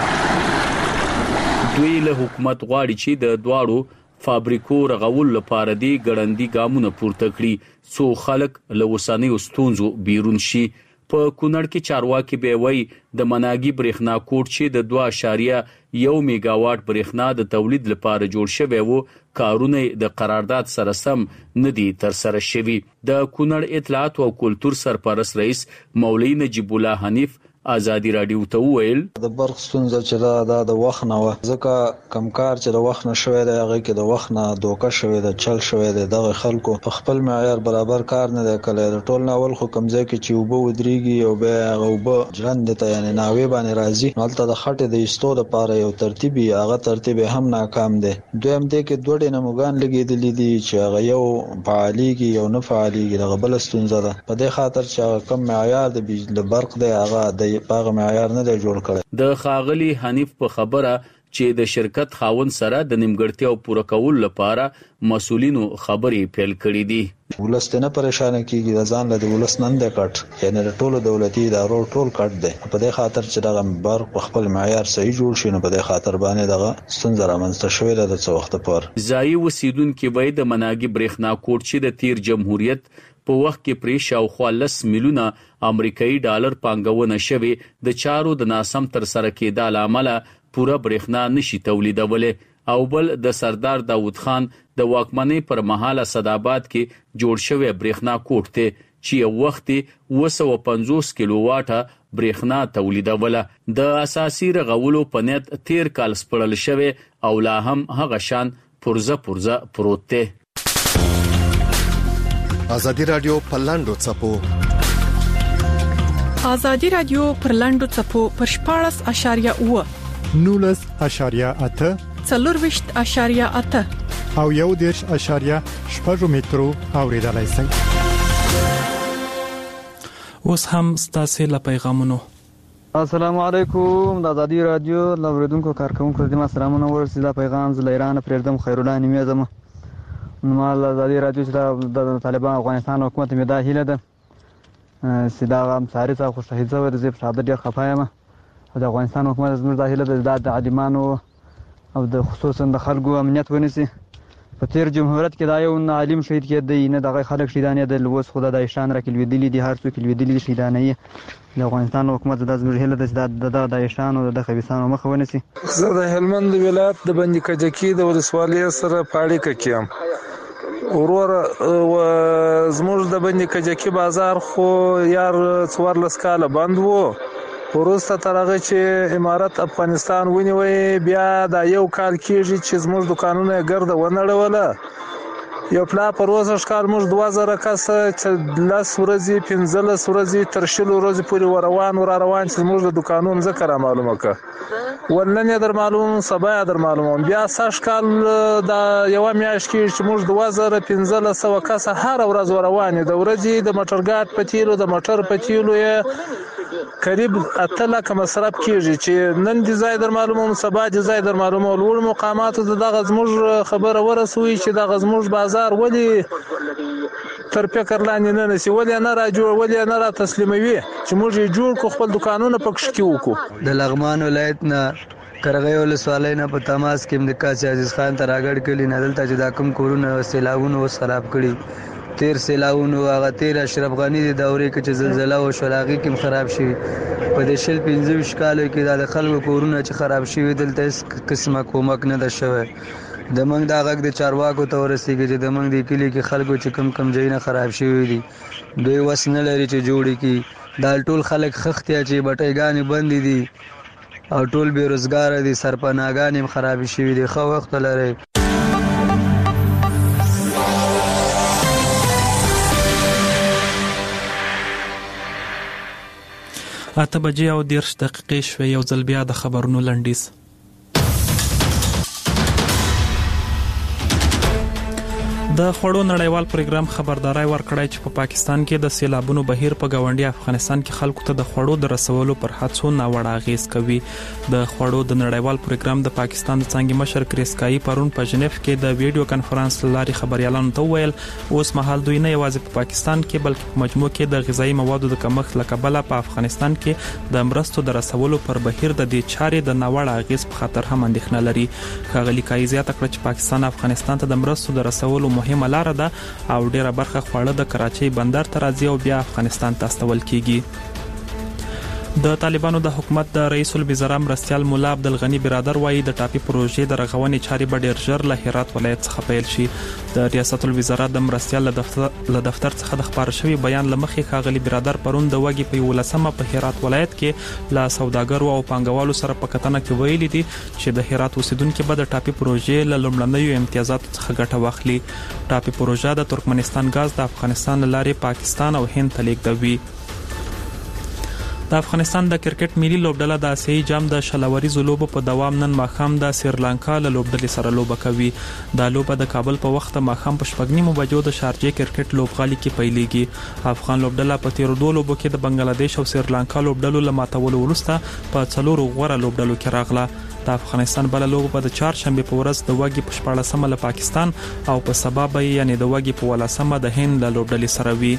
دوی له حکومت غواړي چې د دواړو فابریکو رغول لپاره دی ګړندی ګامونه پورته کړي څو خلک له وسانیو ستونزو بیرون شي. په کونړ کې چارواکي به وایي د مناګي برېښنا کوټ چې د دوه اعشاریه یو میگاواټ برېښنا د تولید لپاره جوړ شوی وو کارونه د قرارداد سره سم ندي تر سره شوی. د کونړ اطلاعات او کلتور سرپرست رئیس مولوی نجیب الله حنیف آزادی رادیو ته ویل د برق ستونزه چې دا د, د وخت نه و ځکه کمکار چې د وخت نه شوی دی هغه کې د وخت نه دوکه شوی دی چل شوی دی دغه خلکو په خپل معیار برابر کار نه دی کړی. د ټول ناول خو کمزې کې چې وبو ودرېږي او به هغه وبو ژوند ته یعنی ناوې باندې راځي نو د خټې د ایستو لپاره یو ترتیبي هغه ترتیب هم ناکام دی. دویم دی کې دوه ډنه موګان لګېدلې دي چې هغه یو فعاليږي یو نه فعاليږي دغه بل ستونزه ده. په دې خاطر چې کم معیار د بجلی برق دی هغه د باغ معیار نه دی جوړ کړی. د خاغلی حنیف په خبره چې د شرکت خاون سره د نیمګړتیاو پوره کول لپاره مسولینو خبرې پیل کړې دي. ولستنه پریشان کیږي د ځان له ولس نن د کټ یعنی د ټولو دولتي ادارو ټول کټ دی. په دې خاطر چې دغه برق په خپل معیار صحیح جوړ شي نو په دې خاطر باندې دغه ستونزه رامنځته شوې ده. د څو وخت پر ځای وسیدونکو وای د مناګي برېښنا کوټ چې د تیر جمهوریت په وخت کې پرې شاوخوا لس میلیونه امریکایي ډالر پانګونه شوه د چارو د ناسم تر سره کېدو لامل پوره برېښنا نشي تولیدوله. او بل د سردار داوود خان د واکمنۍ پر مهاله صداباد کې جوړ شوی برېښنا کوټ ته چې یو وخت اوه سوه پنځوس کیلو واټه برېښنا تولیدوله. د اساسي رغولو په نیت تیر کال سپړل شوی او لا هم هغه شان پرزه پرزه پروت دی. آزادی رادیو پرلاندو چپو آزادی رادیو پرلاندو چپو پر شپاړس اشاریه اوه نولس اشاریه اته څلورویشت اشاریه اته او یو دیرش اشاریه شپږ مترو اوریدلای شئ. اوس هم ستاسو له پیغامونو. السلام علیکم د آزادی رادیو لوریدونکو کارکونکو د ما سلامونه ورسېدا پیغام ز ایران پردم خیرالله نیمه نو د آزادی رادیو چې د طالبان افغانستان حکومت مې دا هیله ده چې دا هم ساري څخه خوشحالي زو د زیب شاده ډیر خفایم او د افغانستان حکومت زموږ د هیله ده د عالمانو او د خصوصا د خلکو امنیت ونیسي. په تیر جمهوریت کې دا یو عالم شهید کېدی نه دغه خلک شهیدانې د لوس خدای د ایشان را کې لویدلی دي هر څوک لویدلی شهیدانې د افغانستان حکومت د زموږ هیله ده چې د ایشان او د خبيثانو مخه ونیسي. زه د هلمند ولایت د بندي کجکی د ولسوالۍ سره پاړې کېم. ورور و زموږ د بندي کجکی بازار خو یار څوارلس کاله بند وو. ورسته تر هغه چې امارت افغانستان ونیوي بیا دا یو کال کېږي چې زموږ دکانونه ګرده ونړوله. یو پلا پر اوسه ښکار موږ دوه زره کسه چې لس ورځې پنځلس ورځې تر شلو ورځې پورې روان ور روان چې زموږ د دکانونو ځکه را معلومه که ولنن یې در معلوم سبا یې در معلوم بیا سږ کال دا یوه میاشت کې چې موږ دوه زره پنځلس سوه کسه هره ورځ ور روانې د ورځې د موټرګاډ په تیلو د موټر په تیلو یې قریب اته لکه مصرف کیږي چې نن دي ځای در معلوموم سبا دي ځای در معلوموم. لوړ مقاماتو دغه زموږ خبره ورسوي چې دغه زموږ بازار ولی تر فکر لاندې نه نسی ولی نه را جوړ ولی نه را تسلیموي چې موږ یې جوړ کو خپل دکانونه پکښ کې وکړو. د لغمان ولایت نه کرغې ولسوالۍ نه په تماس کې د قاضي عزیز خان ته راګړ کړي نه دلته چې دا کوم کورونه سیلاوونه وس خراب کړي. تیر سیلاوونو هغه تیر اشرف غنی د دورې کې چې زلزلہ او شلاغي کې خراب شي په دې شل پنځه ویشت کالو کې د خلکو کورونه چې خراب شي دلته هیڅ قسمه کومک نه ده شوی. د موږ د غږ د چارواکو ته ورسیږي چې د موږ د کلی کې خلکو چې کم کم ځایونه خراب شوي دي دوی وس نه لري چې جوړ کړي دا ټول خلک خختیا چې بټایګانې بندې دي او ټول بیروزګار دي سرپناهګانې هم خراب شوي دي ښه وخت لري. اته بجې او دیرش دقیقې شوې یو ځل بیا د خبرونو لنډیز. د خوړو نړیوال پروګرام خبرداري ورکړی چې په پا پاکستان کې د سیلابونو بهیر په گاونډي افغانستان کې خلکو ته د خوړو د رسولو پر هڅو ناوړه اغیز کوي. د خوړو د نړیوال پروګرام د پاکستان د څنګه مشر کریسکای پرون په جنیف کې د ویډیو کانفرنس لاري خبريالانو ته ویل اوس مهال دوی نه یوازې په پاکستان کې بلکې په مجموع کې د غذایی موادو د کمښت لکبله په افغانستان کې د مرستو د رسولو پر بهیر د دې چارې د ناوړه اغیز په خاطر هم اندېښنه لري. ښاغلي کای زیاته کړه چې پاکستان افغانستان ته د مرستو د رسولو مهمه لار ده او ډیره برخه خواړه د کراچۍ بندر ته راځي او بیا افغانستان ته استول کیږي. د طالبانو د حکومت د رئیس الوزرا مرستیال مولا عبدالغنی برادر وایي د ټاپي پروژې د رغونې چارې به ډیر ژر له هرات ولایت څخه پیل شي. د ریاست الوزرا د مرستیال له دفتر له دفتر څخه د خبر شوی بیان لمخې ښاغلي برادر پرون د وګي په ولسمه په هرات ولایت کې لا سوداګرو او پانګوالو سره په کتنه کې ویلي دي چې د هرات اوسیدونکو به د ټاپي پروژې له لومړنیو امتیازاتو څخه ګټه واخلي. ټاپي پروژه د ترکمنستان غاز د افغانستان لارې پاکستان او هند ته لیږدوي. د افغانستان د کرکټ ملي لوبډله د آسیایي جام د شلوريزو لوبو په دوام نن ماښام د سریلانکا له لوبډلې سره لوبه کوي. دا لوبه د کابل په وخت ماښام په شپږ نیمو بجو د شارجې کرکټ لوبغالي کې پیلېږي. افغان لوبډله په تیر دوه لوبو کې د بنگلاديش او سریلانکا لوبډلو له ماتولو وروسته په څلورو غوړه لوبډلو کې راغله. د افغانستان بل لوبه په د چهارشنبه په ورځ د وګي په شپاړسمه له پاکستان او په سبا به یعنی د وګي په ولسمه د هند له لوبډلې سره وي.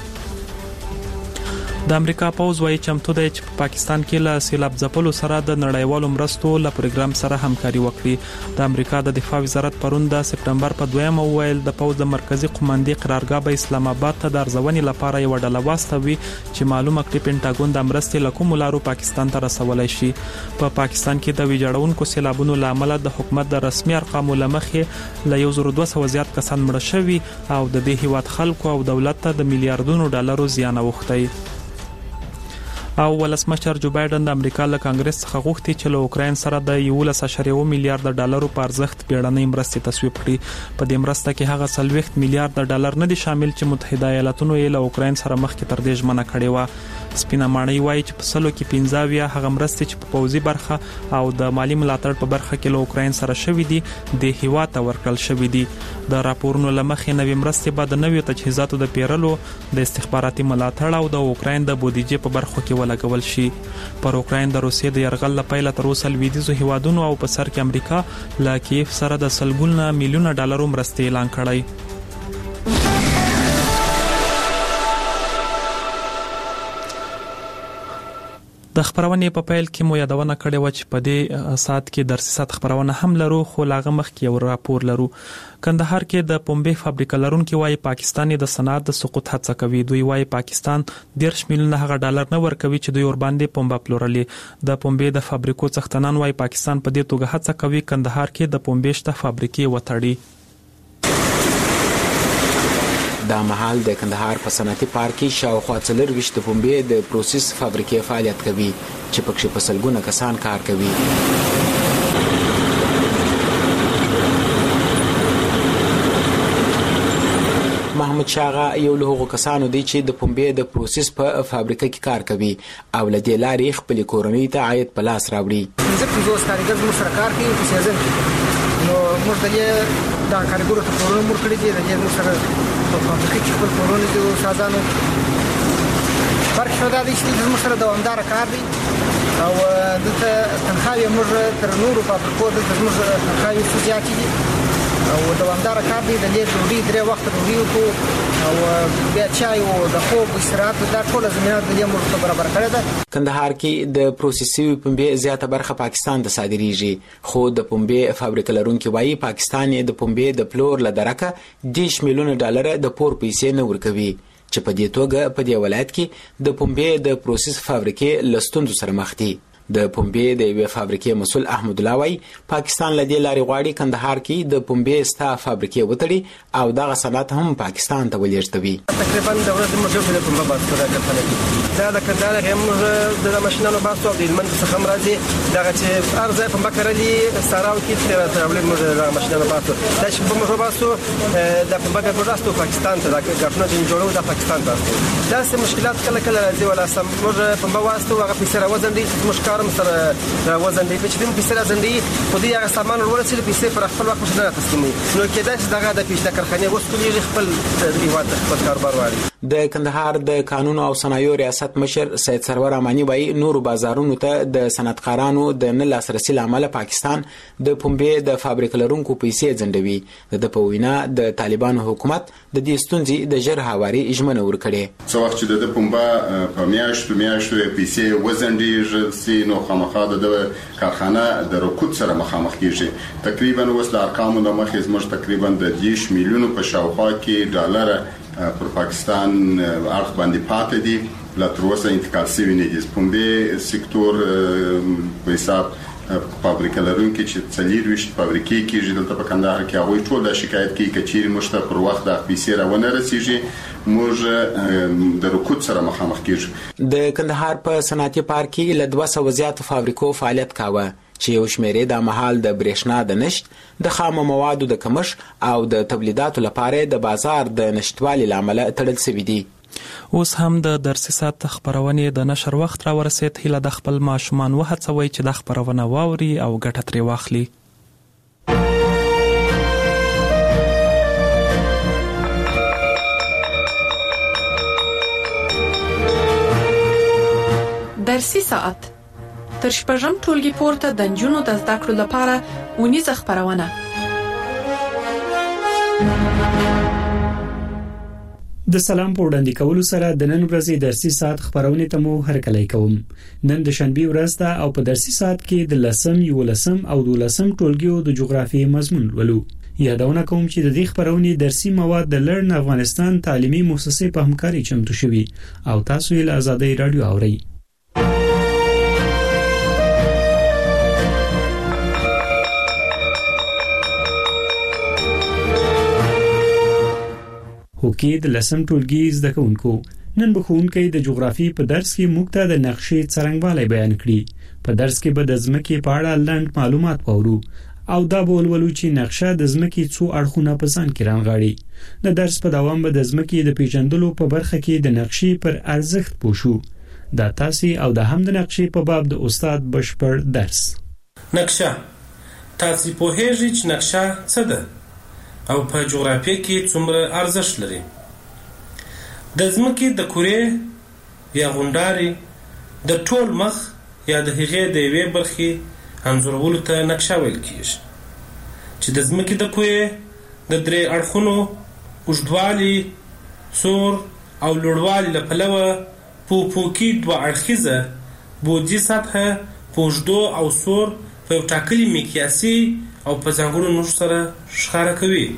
د امریکا پوز وايي چمتو دی چې په پاکستان کې له سیلاب ځپلو سره د نړیوالو مرستو له پروګرام سره همکاري وکړي. د امریکا د دفاع وزارت پرون د سپټمبر په دویمه ویل د پوز د مرکزی قوماندې قرارګاه به اسلام آباد ته د ارزونې لپاره یو ډله واستوي چې معلومه کړي پینټاګون د مرستې له کومو لارو پاکستان ته رسولای شي. په پا پاکستان کې د ویجاړونکو سیلابونو لامل د حکومت د رسمي ارقامو لمخې له یو زر دوه سوه زیات کسان مړه شوي او د دې هیواد خلکو او دولت ته د میلیارډونو ډالرو زیان اوښتی. او ولسمشر جو بایدن د امریکا له کانګرس څخه غوښتي چې له اوکراین سره د یولس اعشاریه اووه میلیارډ ډالرو په ارزښت بیړنۍ مرستې تصویب کړي. په دې مرسته کې هغه څلوېښت میلیارډ ډالر نه دي شامل چې متحده ایالاتونو یې له اوکراین سره مخکې تر دې ژمنه کړې و. سپینه ماڼۍ وایي چې په سلو کې پنځه اویا هغه مرستې چې په پوځي برخه او د مالی ملاتړ په برخه کې له اوکراین سره شوې دي د هیواد ته ورکړل شوې دي. د راپورونو لمخې نوې مرستې به د نویو تجهیزاتو د پیرلو د استخباراتي ملاتړ او د اوکراین د بودیجې په برخو کې لګول شي. پر اوکراین د روسیې د يرغل لپاره تر اوسه لویدیزو هیوادونو او په سر کې امریکا له کیف سره د سلګونه میلیونه ډالرو مرستې اعلان کړی. د خبرونه په پیل کې مو یادونه کړې و چې په دې سات کې درسي سات خبرونه هم لرو خو لاغه مخ کې یو راپور لرو. کندهار کې د پنبې فابریکه لرونکي وايي پاکستاني د صنعت د سقوط هڅه کوي. دوی وايي پاکستان ډیر میلیونه هغه ډالر نه ورکوي چې دوی ور باندې پنبه پلورلې. د پنبې د فابریکو څښتنان وايي پاکستان په دې توګه هڅه کوي کندهار کې د پنبې شته فابریکې وتړي. دا مهال د کندهار په صنعتي پارک کې شاوخوا څلور ویشت پنبې د پروسس فابریکې فعالیت کوي چې پکې په سلګونه کسان کار کوي. محمد شاغه یو له هغو کسانو دی چې د پنبې د پروسس په فابریکه کې کار کوي او له دې لارې خپل کورنۍ ته عاید په لاس راوړي. زه په دوه کارګر مو سره کار کوي په سیزن کې نو موږ دلته دا کارګرو ته کورونه مور کړی دي د دې سره په فابریکه کې خپل کورونه دي او سازانو فرق شو دا چې موږ سره دوامدار کار دی او دلته تنخواهي موږ تر نورو فابریکو دلته موږ تنخواهي زیاتې دي او دوامدار کار دی د دې ډوډۍ درې وخت ډوډۍ کو او بیا چای او د خوب استراحت دا ټول زمينه د دې موږ برابر کړی ده. کندهار کې د پروسسي پنبې زیاته برخه پاکستان ته صادریږي خو د پنبې فابریکه لرونکي وايي پاکستان یې د پنبې د پلور لدرکه دیش میلیونه ډالر د پور پیسې نه ورکوي چې په دې توګه په دې ولایت کې د پنبې د پروسس فابریکې لستوندو سره مخ دي. د پنبې د یوې فابریکې مسؤل احمد الله وايي پاکستان له دې لارې غواړي کندهار کې د پنبې ستا فابریکې وتړي او دغه صنعت هم پاکستان ته ولېږدوي. تقریبا د ورځې موږ یو د پنبه باسو د کارخانې دا د کندهار هم د ماشینونو باسو د هلمند څخه هم راځي دغه چې هر ځای پنبه کرلي ساراو کې ترې راوړل موږ د ماشینونو باسو دا چې موږ باسو د پنبه ګډ راستو پاکستان ته د کارخانه جوړو د پاکستان ته دا سه مشکلات کله کله راځي ولا سم موږ پنبه واسطو هغه پیسې راوځندي مشکل سره راوځندي چې دیم پیسې راځندي خو دې هغه سامان ورسېږي پیسې پر خپل وخت نه تسلیمي نو کېدای چې دغه د پیسې کارخانه وسکولې خپل د هیواد خپل کاروبار واري. د کندهار د قانون او صنایع ریاست مشر سید سرور امانی وايي نور بازارونو ته د صنعتکارانو د نه لاسرسي لامل پاکستان د پنبې د فابریکو لرونکو پیسې ځندوي د پوینا د طالبانو حکومت د دې ستونزې د ژر هواري اجمنه ورکړي. څو وخت چې د پنبه په میاشتو میاشتو پیسې وزندي نو خامخا د کارخانه د رکود سره مخامخ کیږي. تقریبا اوس د ارقامو د مخې زموږ تقریبا د دیش میلیونو په شاوخوا کې ډالر پر پاکستان اړخ باندې پاتې دي لا تر اوسه انتقال شوی نه دي. پنبې سکتور په حساب فابریکه لرونکي چې څلور ویشت فابریکې کېږي دلته په کندهار کې هغوی ټول د شکایت کوي کچېرې موږ ته پر وخت د پیسې راونه رسیږي موږ د رکود سره مخامخ کېږو. د کندهار په صنعتي پارک کې له دوه سوه زیاتو فابریکو فعالیت کاوه چې یو شمیرې د مهال د برېښنا د نشت د خام موادو د کمښت او د تولیداتو لپاره د بازار د نشټوالي لامل تړل شوی دي. اوس هم د درسي ساعت خبرونې د نشر وخت را ورسید. هیله د خپل ماشومان وهڅوي چې د خبرونه واوري او ګټه ترې واخلي. درسي ساعت تر شپږم ټولګي پورته د نجونو د زده کړو لپاره اونیزه خبرونه. د سلام په وړاندې کولو سره د نن ورځې درسي ساعت خبرونه ته مو هرکلی کوم. نن د شنبه ورځ ده او په درسي ساعت کې د لسم، یولسم او دولسم ټولګیو د جغرافیې مضمون ولو. یادونه کوم چې د دې خبرونې درسي مواد د لرن افغانستان تعلیمي مؤسسې په همکاري چمتو شوي او تاسو یې له آزادۍ رادیو اورئ. هوکي د لسم ټولګي زده کوونکو نن به ښوونکی د جغرافي په درس کې موږ ته د نقشې څرنګوالی بیان کړي. په درس کې به د ځمکې په اړه لنډ معلومات واورو او دا به ولولو چې نقشه د ځمکې څو اړخونه په ځان کې رانغاړي. د درس په دوام به د ځمکې د پیژندلو په برخه کې د نقشې پر ارزښت پوه شو. دا تاسې او د هم د نقشې په باب د استاد بشپړ درس. نقشه تاسې پوهیږئ چې نقشه څه ده او په جغرافیه کې څومره ارزښت لري. د ځمکې د کورې یا غونډارې د ټول مخ یا د هغې د یوې برخې انځورولو ته نقشه ویل کېږي چې د ځمکې د کورې د درې اړخونو اوږدوالي، سور او لوړوالي له پلوه په افقي دوه اړخیزه بعدي سطحه په اوږدو او سور په یو ټاکلي مقیاسي او په ځانګړو نښو سره ښکاره کوي.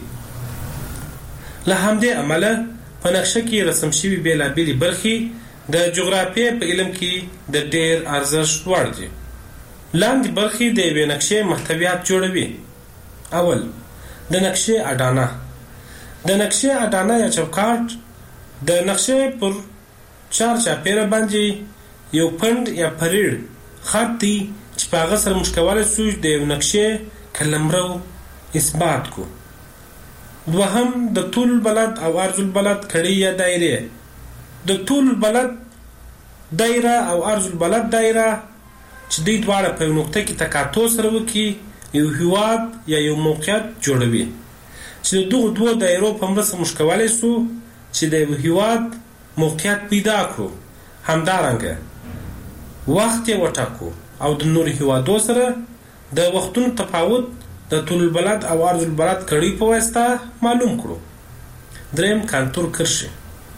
له همدې امله په نقشه کې رسم شوي بېلابېلې برخې د جغرافیې په علم کې د ډېر ارزښت وړ دي. لاندې برخې د یوې نقشې محتویات جوړوي. اول د نقشې اډانه. د نقشې اډانه یا چوکاټ د نقشې پر چار چاپیره باندې یو پنډ یا پریړ خط دی چې په هغه سره موږ کولی شو د یو نقشې کلمرو اثبات کو. دوهم د طول البلد او عرض البلد کړي یا دایره. د طول البلد دایره او عرض البلد دایره چې دوی دواړه په یو نقطه کې تقاطع سره وکړي یو هیواد یا یو موقعیت جوړوي چې د دغو دوو دایرو په مرسته موږ کولی شو چې د یو هیواد موقعیت پیدا کړو. همدارنګه وخت یې وټاکو او د نورو هیوادو سره د وختونو تفاوت د طول البلد او عرض البلد کړي په واسطه معلوم کړو. دریم کانتور کرښې.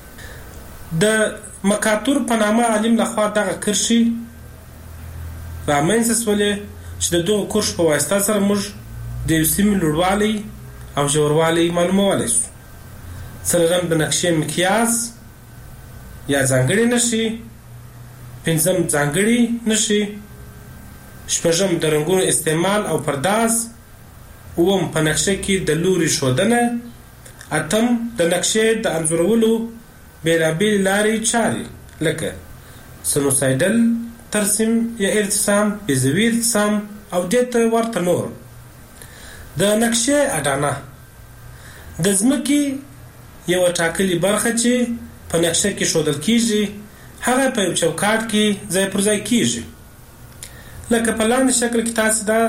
د مکاتور په نامه عالم لخوا دغه کرښې رامنځته شولې چې د دغو کرښو په واسطه سره موږ د یو سیمې لوړوالی او ژوروالی معلومولی شو. څلورم د نقشې مقیاس یا ځانګړې نښې. پنځم ځانګړې نښې شپږم د رنګونو استعمال او پرداز، اوم په نقشه کې د لوري ښودنه، اتم د نقشې د انځورولو بېلابېلې لارې چارې لکه سنوسایډل ترسیم یا ارتسام، بیزوي ارتسام او دې ته ورته نور. د نقشې اډانه د ځمکې یوه ټاکلې برخه چې په نقشه کې ښودل کیږي هغه په یو چوکاټ کې ځای پر ځای کیږي. لکه په لاندې شکل کې تاسو دا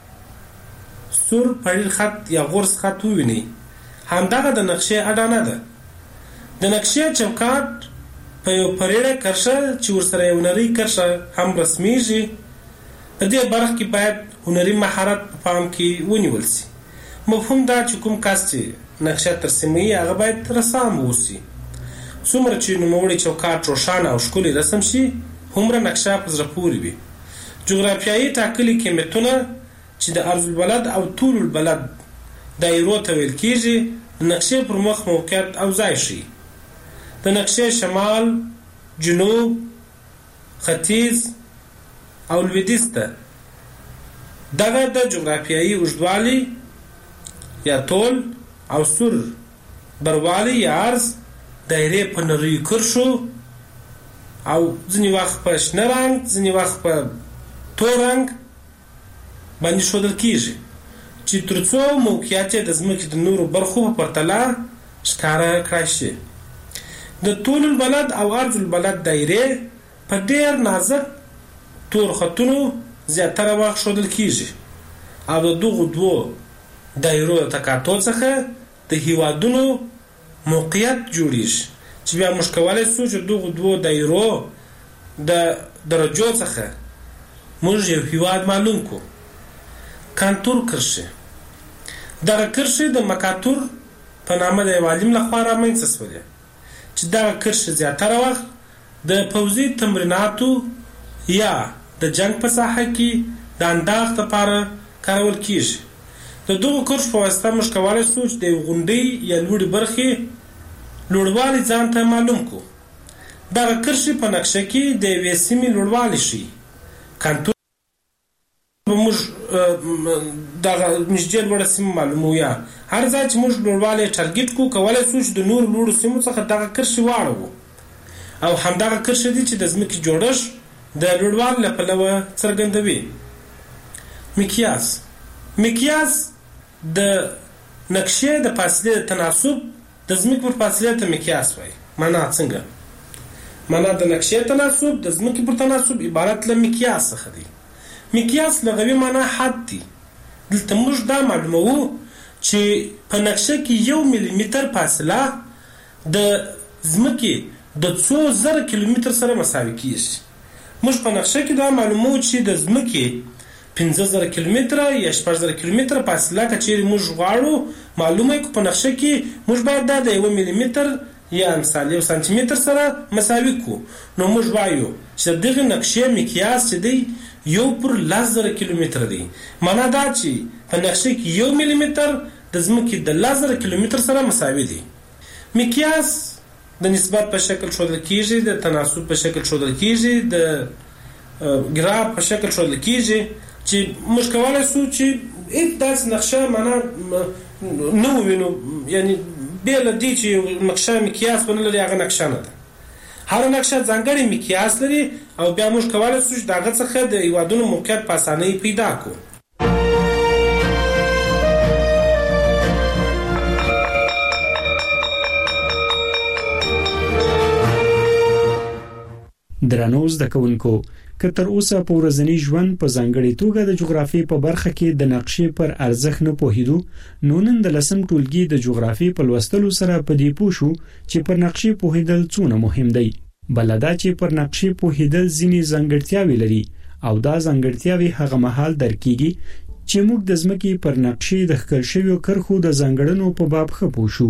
سور پړیر خط یا غورس خط ووینئ، همدغه د نقشې اډانه ده. د نقشې چوکاټ په یو پریړه کرښه چې ورسره یو نرۍ کرښه هم رسمیږي. په دې برخه کې باید هنري مهارت په پام کې ونیول سي. مفهوم دا چې کوم کس چې نقشه ترسیموي هغه باید رسام واوسي. څومره چې نوموړی چوکاټ روښانه او ښکلی رسم شي هومره نقشه په زړه پورې وي. جغرافیایي ټاکلي قیمتونه چې د عرض البلد او طول البلد دایرو ته ویل کیږي د نقشې پر مخ موقعیت او ځای ښیي. د نقشې شمال، جنوب، ختیځ او لویدیځ ته دغه د جغرافیایي اوږدوالي یا طول او سور بروالی یا عرض دایرې په نریو کرښو او ځینې وخت په شنه رنګ ځینې وخت په تور رنګ باندې ښودل کیږي چې تر څو موقعیت یې د ځمکې د نورو برخو په پرتله ښکاره کړای شي. د طول البلد او عرض البلد دایرې په ډېر نازک تور خطونو زیاتره وخت ښودل کیږي او د دغو دوو دایرو د تقاطع څخه د هیوادونو موقعیت جوړیږي چې بیا موږ کولی شو چې دغو دوو دایرو د درجو څخه موږ یو هیواد معلوم کړو. کانتور کرښې دغه کرښې د مکاتور په نامه د یو عالم لخوا رامنځته شولې چې دغه کرښې زیاتره وخت د پوځي تمریناتو یا د جنگ په ساحه کې د انداز لپاره کارول کیږي. د دغو کرښو په واسطه موږ کولی شو چې د یو غونډۍ یا لوړې برخې لوړوالی ځان ته معلوم کړو. دغه کرښې په نقشه کې د یوې سیمې لوړوالی ښیي. کانتور به موږ دغه نږدې لوړه سیمه معلومو یا هر ځای چې موږ لوړوالی ټارګېټ کړو کولی شو چې د نورو لوړو سیمو څخه دغه کرښې واړوو او همدغه کرښې دي چې د ځمکې جوړښت د لوړوالي له پلوه څرګندوي. مقیاس مقیاس د نقشې د فاصلې د تناسب د ځمکې پر فاصلې ته مقیاس وایي. معنا څنګه؟ معنا د نقشې تناسب د ځمکې پر تناسب عبارت له مقیاس څخه دی. مقیاس لغوي معنا حد دی. دلته موږ دا معلوموو چې په نقشه کې یو ملي متر فاصله د ځمکې د څو زره کیلومتر سره مساوي کیږي. موږ په نقشه کې دا معلوموو چې د ځمکې پنځه زره کیلومتره یا شپږ زره کیلومتره فاصله که چیرې موږ غواړو معلومه کړو په نقشه کې موږ باید دا د یو ملي متر یا مثال یو سانتي متر سره مساوي کړو. نو موږ وایو چې دغه نقشې مقیاس چې دی یو پر لس زره کیلومتر دی. معنا دا چې په نقشه کې یو ملي متر د ځمکې د لس زره کیلومتر سره مساوي دی. مقیاس د نسبت په شکل ښودل کیږي، د تناسب په شکل ښودل کیږي، د ګراف په شکل ښودل کیږي چې موږ کولی شو چې هیڅ داسې نقشه معنا نه ووینو، یعنی بې له دې چې یو نقشه مقیاس ونه لري هغه نقشه نه ده. هره نقشه ځانګړی مقیاس لري او بیا موږ کولی شو چې د هغه څخه د هیوادونو موقعیت په اسانۍ پیدا کړو. درنو زده کوونکو، که تر اوسه په ورځني ژوند په ځانګړې توګه د جغرافي په برخه کې د نقشې پر ارزښت نه پوهیدو، نو نن د لسم ټولګي د جغرافي په لوستلو سره په دې پوه شو چې پر نقشې پوهیدل څونه مهم دی. بل دا چې پر نقشې پوهیدل ځینې ځانګړتیاوې لري او دا ځانګړتیاوې هغه مهال درکېږي چې موږ د ځمکې پر نقشې د ښکل شویو کرښو د ځانګړنو په باب ښه پوه شو.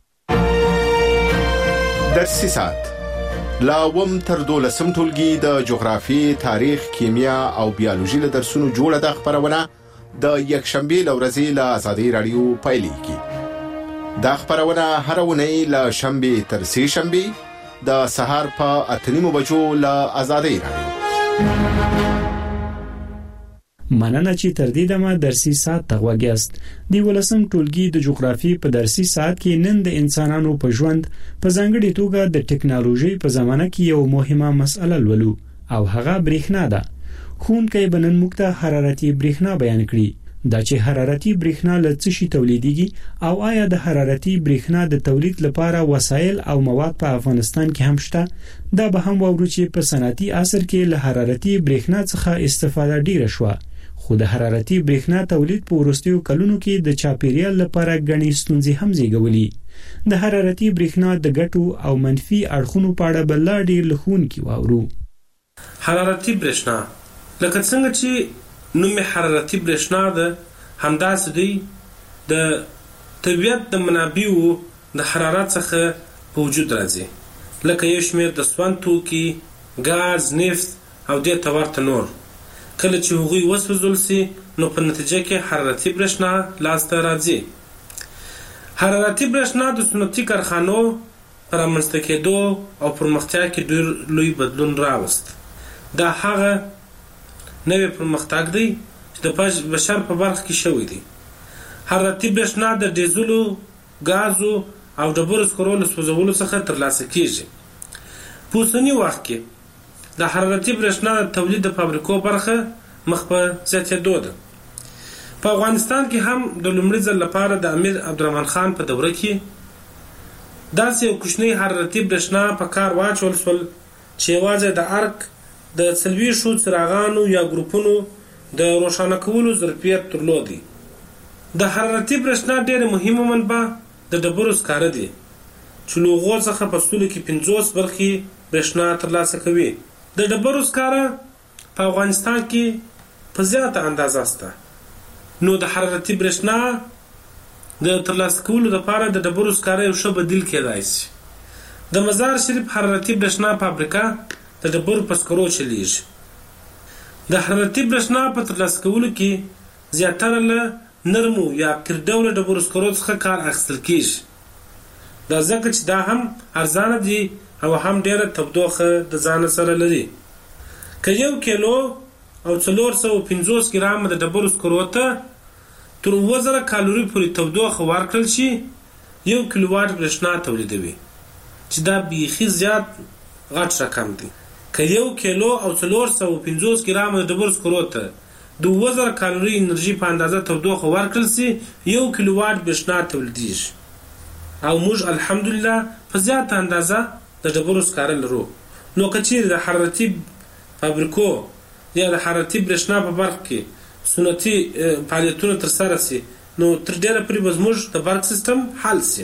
درسي ساعت لا وم تر دولسم ټولګي د جغرافي، تاریخ، کیمیا او بیولوژي له درسونو جوړه د خبرونه د یکشنبه لورځي له آزادۍ رادیو پایلیږي. دا خبرونه هر ونې له شنبه تر سه شنبه د سهار په اته نیمو بجو له آزادۍ رادیو. مننه چې تر دې دمه درسي ساعت ته غوږیاست. دی ولسم ټولګي د جغرافي په درسي ساعت کې نن د انسانانو په ژوند په ځانګړي توګه د ټکنالوژي په زمانه کې یو مهمه مسأله لولو او هغه برېښنا ده. ښوونکی به نن موږ ته حرارتي برېښنا بیان کړي. دا چې حرارتي برېښنا له څه شي تولیدېږي او آیا د حرارتي برېښنا د تولید لپاره وسایل او مواد په افغانستان کې هم شته؟ دا به هم واورو چې په صنعتي عصر کې له حرارتي برېښنا څخه استفاده ډیره شوه، خو د حرارتي برېښنا تولید په وروستیو کلونو کې د چاپیریال لپاره ګڼې ستونزې هم زیږولي. د حرارتي برېښنا د ګټو او منفي اړخونو په اړه به لا ډیر له ښوونکي واورو. حرارتي برېښنا لکه څنګه چې نوم حرارتي برېښنا ده، همداسې دی د طبیعت د منابعو د حرارت څخه په وجود راځي، لکه یو شمېر د سون توکي، ګاز، نفت او دې ته ورته نور. کله چې هغوی وسوځول سي نو په نتیجه کې حرارتي برېښنا لاسته راځي. حرارتي برېښنا د صنعتي کارخانو پر رامنځته کېدو او پرمختیا کې ډېر لوی بدلون راوست. دا هغه نوې پرمختګ دی چې د بشر په برخه کې شوی دی. حرارتي برېښنا د ډیزلو، ګازو او ډبرو سکرو له سوځولو څخه ترلاسه کېږي. په اوسني وخت کې د حرارتي برېښنا د تولید د فابریکو برخه مخ په زیاتېدو ده. په افغانستان کې هم د لومړي ځل لپاره د امیر عبدالرحمن خان په دوره کې داسې یو کوچنی حرارتي برېښنا په کار واچول شول چې یوازې د ارک د څلوېښتو څراغانو یا ګروپونو د روښانه کولو ظرفیت درلودی. د حرارتي برېښنا ډېره مهمه منبع د ډبرو سکاره دي چې له هغو څخه په سلو کې پنځوس برخې برېښنا ترلاسه کوي. د ډبرو سکاره په افغانستان کې په زیاته اندازه شته، نو د حرارتي برېښنا د ترلاسه کولو لپاره د ډبرو سکاره یو ښه بدیل کېدای شي. د مزار شریف حرارتي برېښنا فابریکه د ډبرو په سکرو چلیږي. د حرارتي برېښنا په ترلاسه کولو کې زیاتره له نرمو یا قیر ډوله ډبرو سکرو څخه کار اخیستل کېږي. دا ځکه چې دا هم ارزانه دي او هم ډېره تودوخه د ځان سره لري. که یو کیلو او څلور سوه پنځوس ګرامه د ډبرو سکرو ته تر اووه زره کالوري پورې تودوخه ورکړل شي، یو کیلو واټ برېښنا تولیدوي، چې دا بیخي زیات غټ رقم دی. که یو کیلو او څلور سوه پنځوس ګرامه د ډبرو سکرو ته د اووه زره کالوري انرژي په اندازه تودوخه ورکړل سي، یو کیلو واټ برېښنا تولیدېږي. او موږ الحمدلله په زیاته اندازه د ډبرو سکاره لرو. نو که چیرې د حرارتي فابریکو یا د حرارتي برېښنا په برخه کې سنتي فعالیتونه ترسره سي، نو تر ډېره پورې به زموږ د برق سیستم حل سي.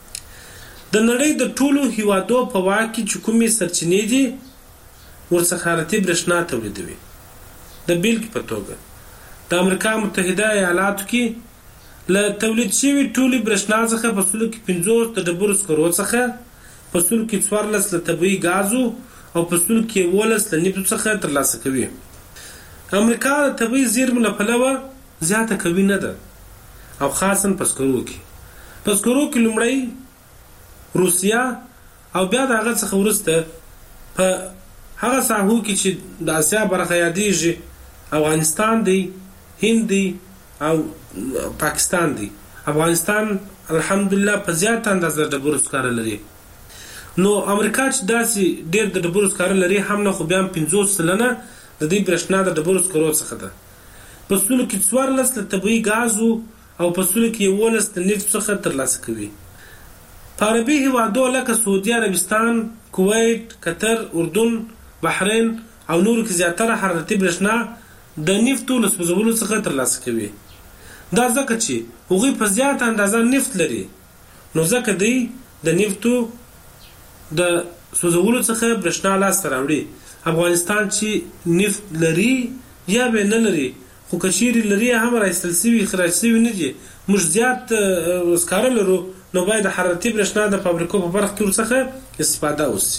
د نړۍ د ټولو هیوادو په واک کې چې کومې سرچینې دي ورڅخه حرارتي برېښنا تولیدوي. د بیلګې په توګه د امریکا متحده ایالاتو کې له تولید شوي ټولې برېښنا څخه په سلو کې پنځوس د ډبرو سکرو څخه، په سلو کې څوارلس له طبیعي ګازو او په سلو کې یولس له نفتو څخه ترلاسه کوي. امریکا د طبیعي زیرمو له پلوه زیاته قوي نه ده، او خاصا په سکرو کې. په سکرو کې لومړی روسیا او بیا د هغه څخه وروسته په هغه ساحو کې چې د اسیا برخه یادېږي افغانستان دی، هند دی او پاکستان دی. افغانستان الحمدلله په زیاته اندازه د ډبرو سکاره لري. نو امریکا چې داسې ډېر د ډبرو سکاره لري هم نه، خو بیا هم پنځوس سلنه د دې برېښنا د ډبرو سکرو څخه ده. په سلو کې څوارلس له طبیعي ګازو او په سلو کې یولس د نفتو څخه ترلاسه کوي. په عربي هیوادو لکه سعودي عربستان، کویت، قطر، اردن، بحرین او نورو کې زیاتره حرارتي برېښنا د نفتو له سوځولو څخه ترلاسه کوي. دا ځکه چې هغوی په زیاته اندازه نفت لري، نو ځکه دوی د نفتو د سوځولو څخه برېښنا لاسته راوړي. افغانستان چې نفت لري یا به نه لري، خو که چیرې لري هم راایستل سوي اخراج سوي نه دي، موږ زیات سکاره لرو، نو باید د حرارتي برېښنا د فابریکو په برخه کې ورڅخه استفاده وشي.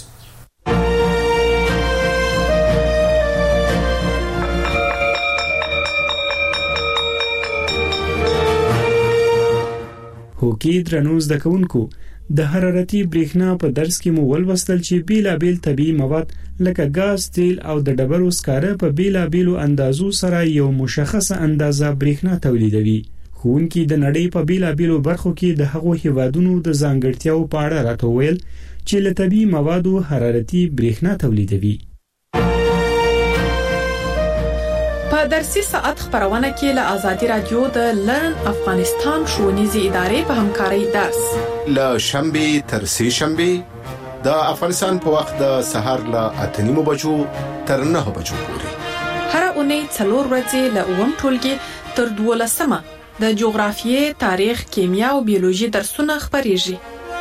هوکي درنو زده کوونکو، د حرارتي برېښنا په درس کې مو ولوستل چې بیلابیل طبیعي مواد لکه ګاز، تیل او د ډبرو سکاره په بیلابیلو اندازو سره یو مشخصه اندازه برېښنا تولیدوي. ښوونکي د نړۍ په بیلابیلو برخو کې د هغو هیوادونو د ځانګړتیاو په اړه راته وویل چې له طبیعي موادو حرارتي برېښنا تولیدوي. په درسي ساعت خبرونه کې له آزادي رادیو د لرن افغانستان ښوونیزې ادارې په همکارۍ درس له شنبه تر سه شنبه د افغانستان په وخت د سهار له اته نیمو بجو تر نه بجو پورې هر اونۍ څلور ورځې له اووم ټولګي تر دولسمه د جغرافیې، تاریخ، کیمیا او بیولوژي درسونه خبريږي.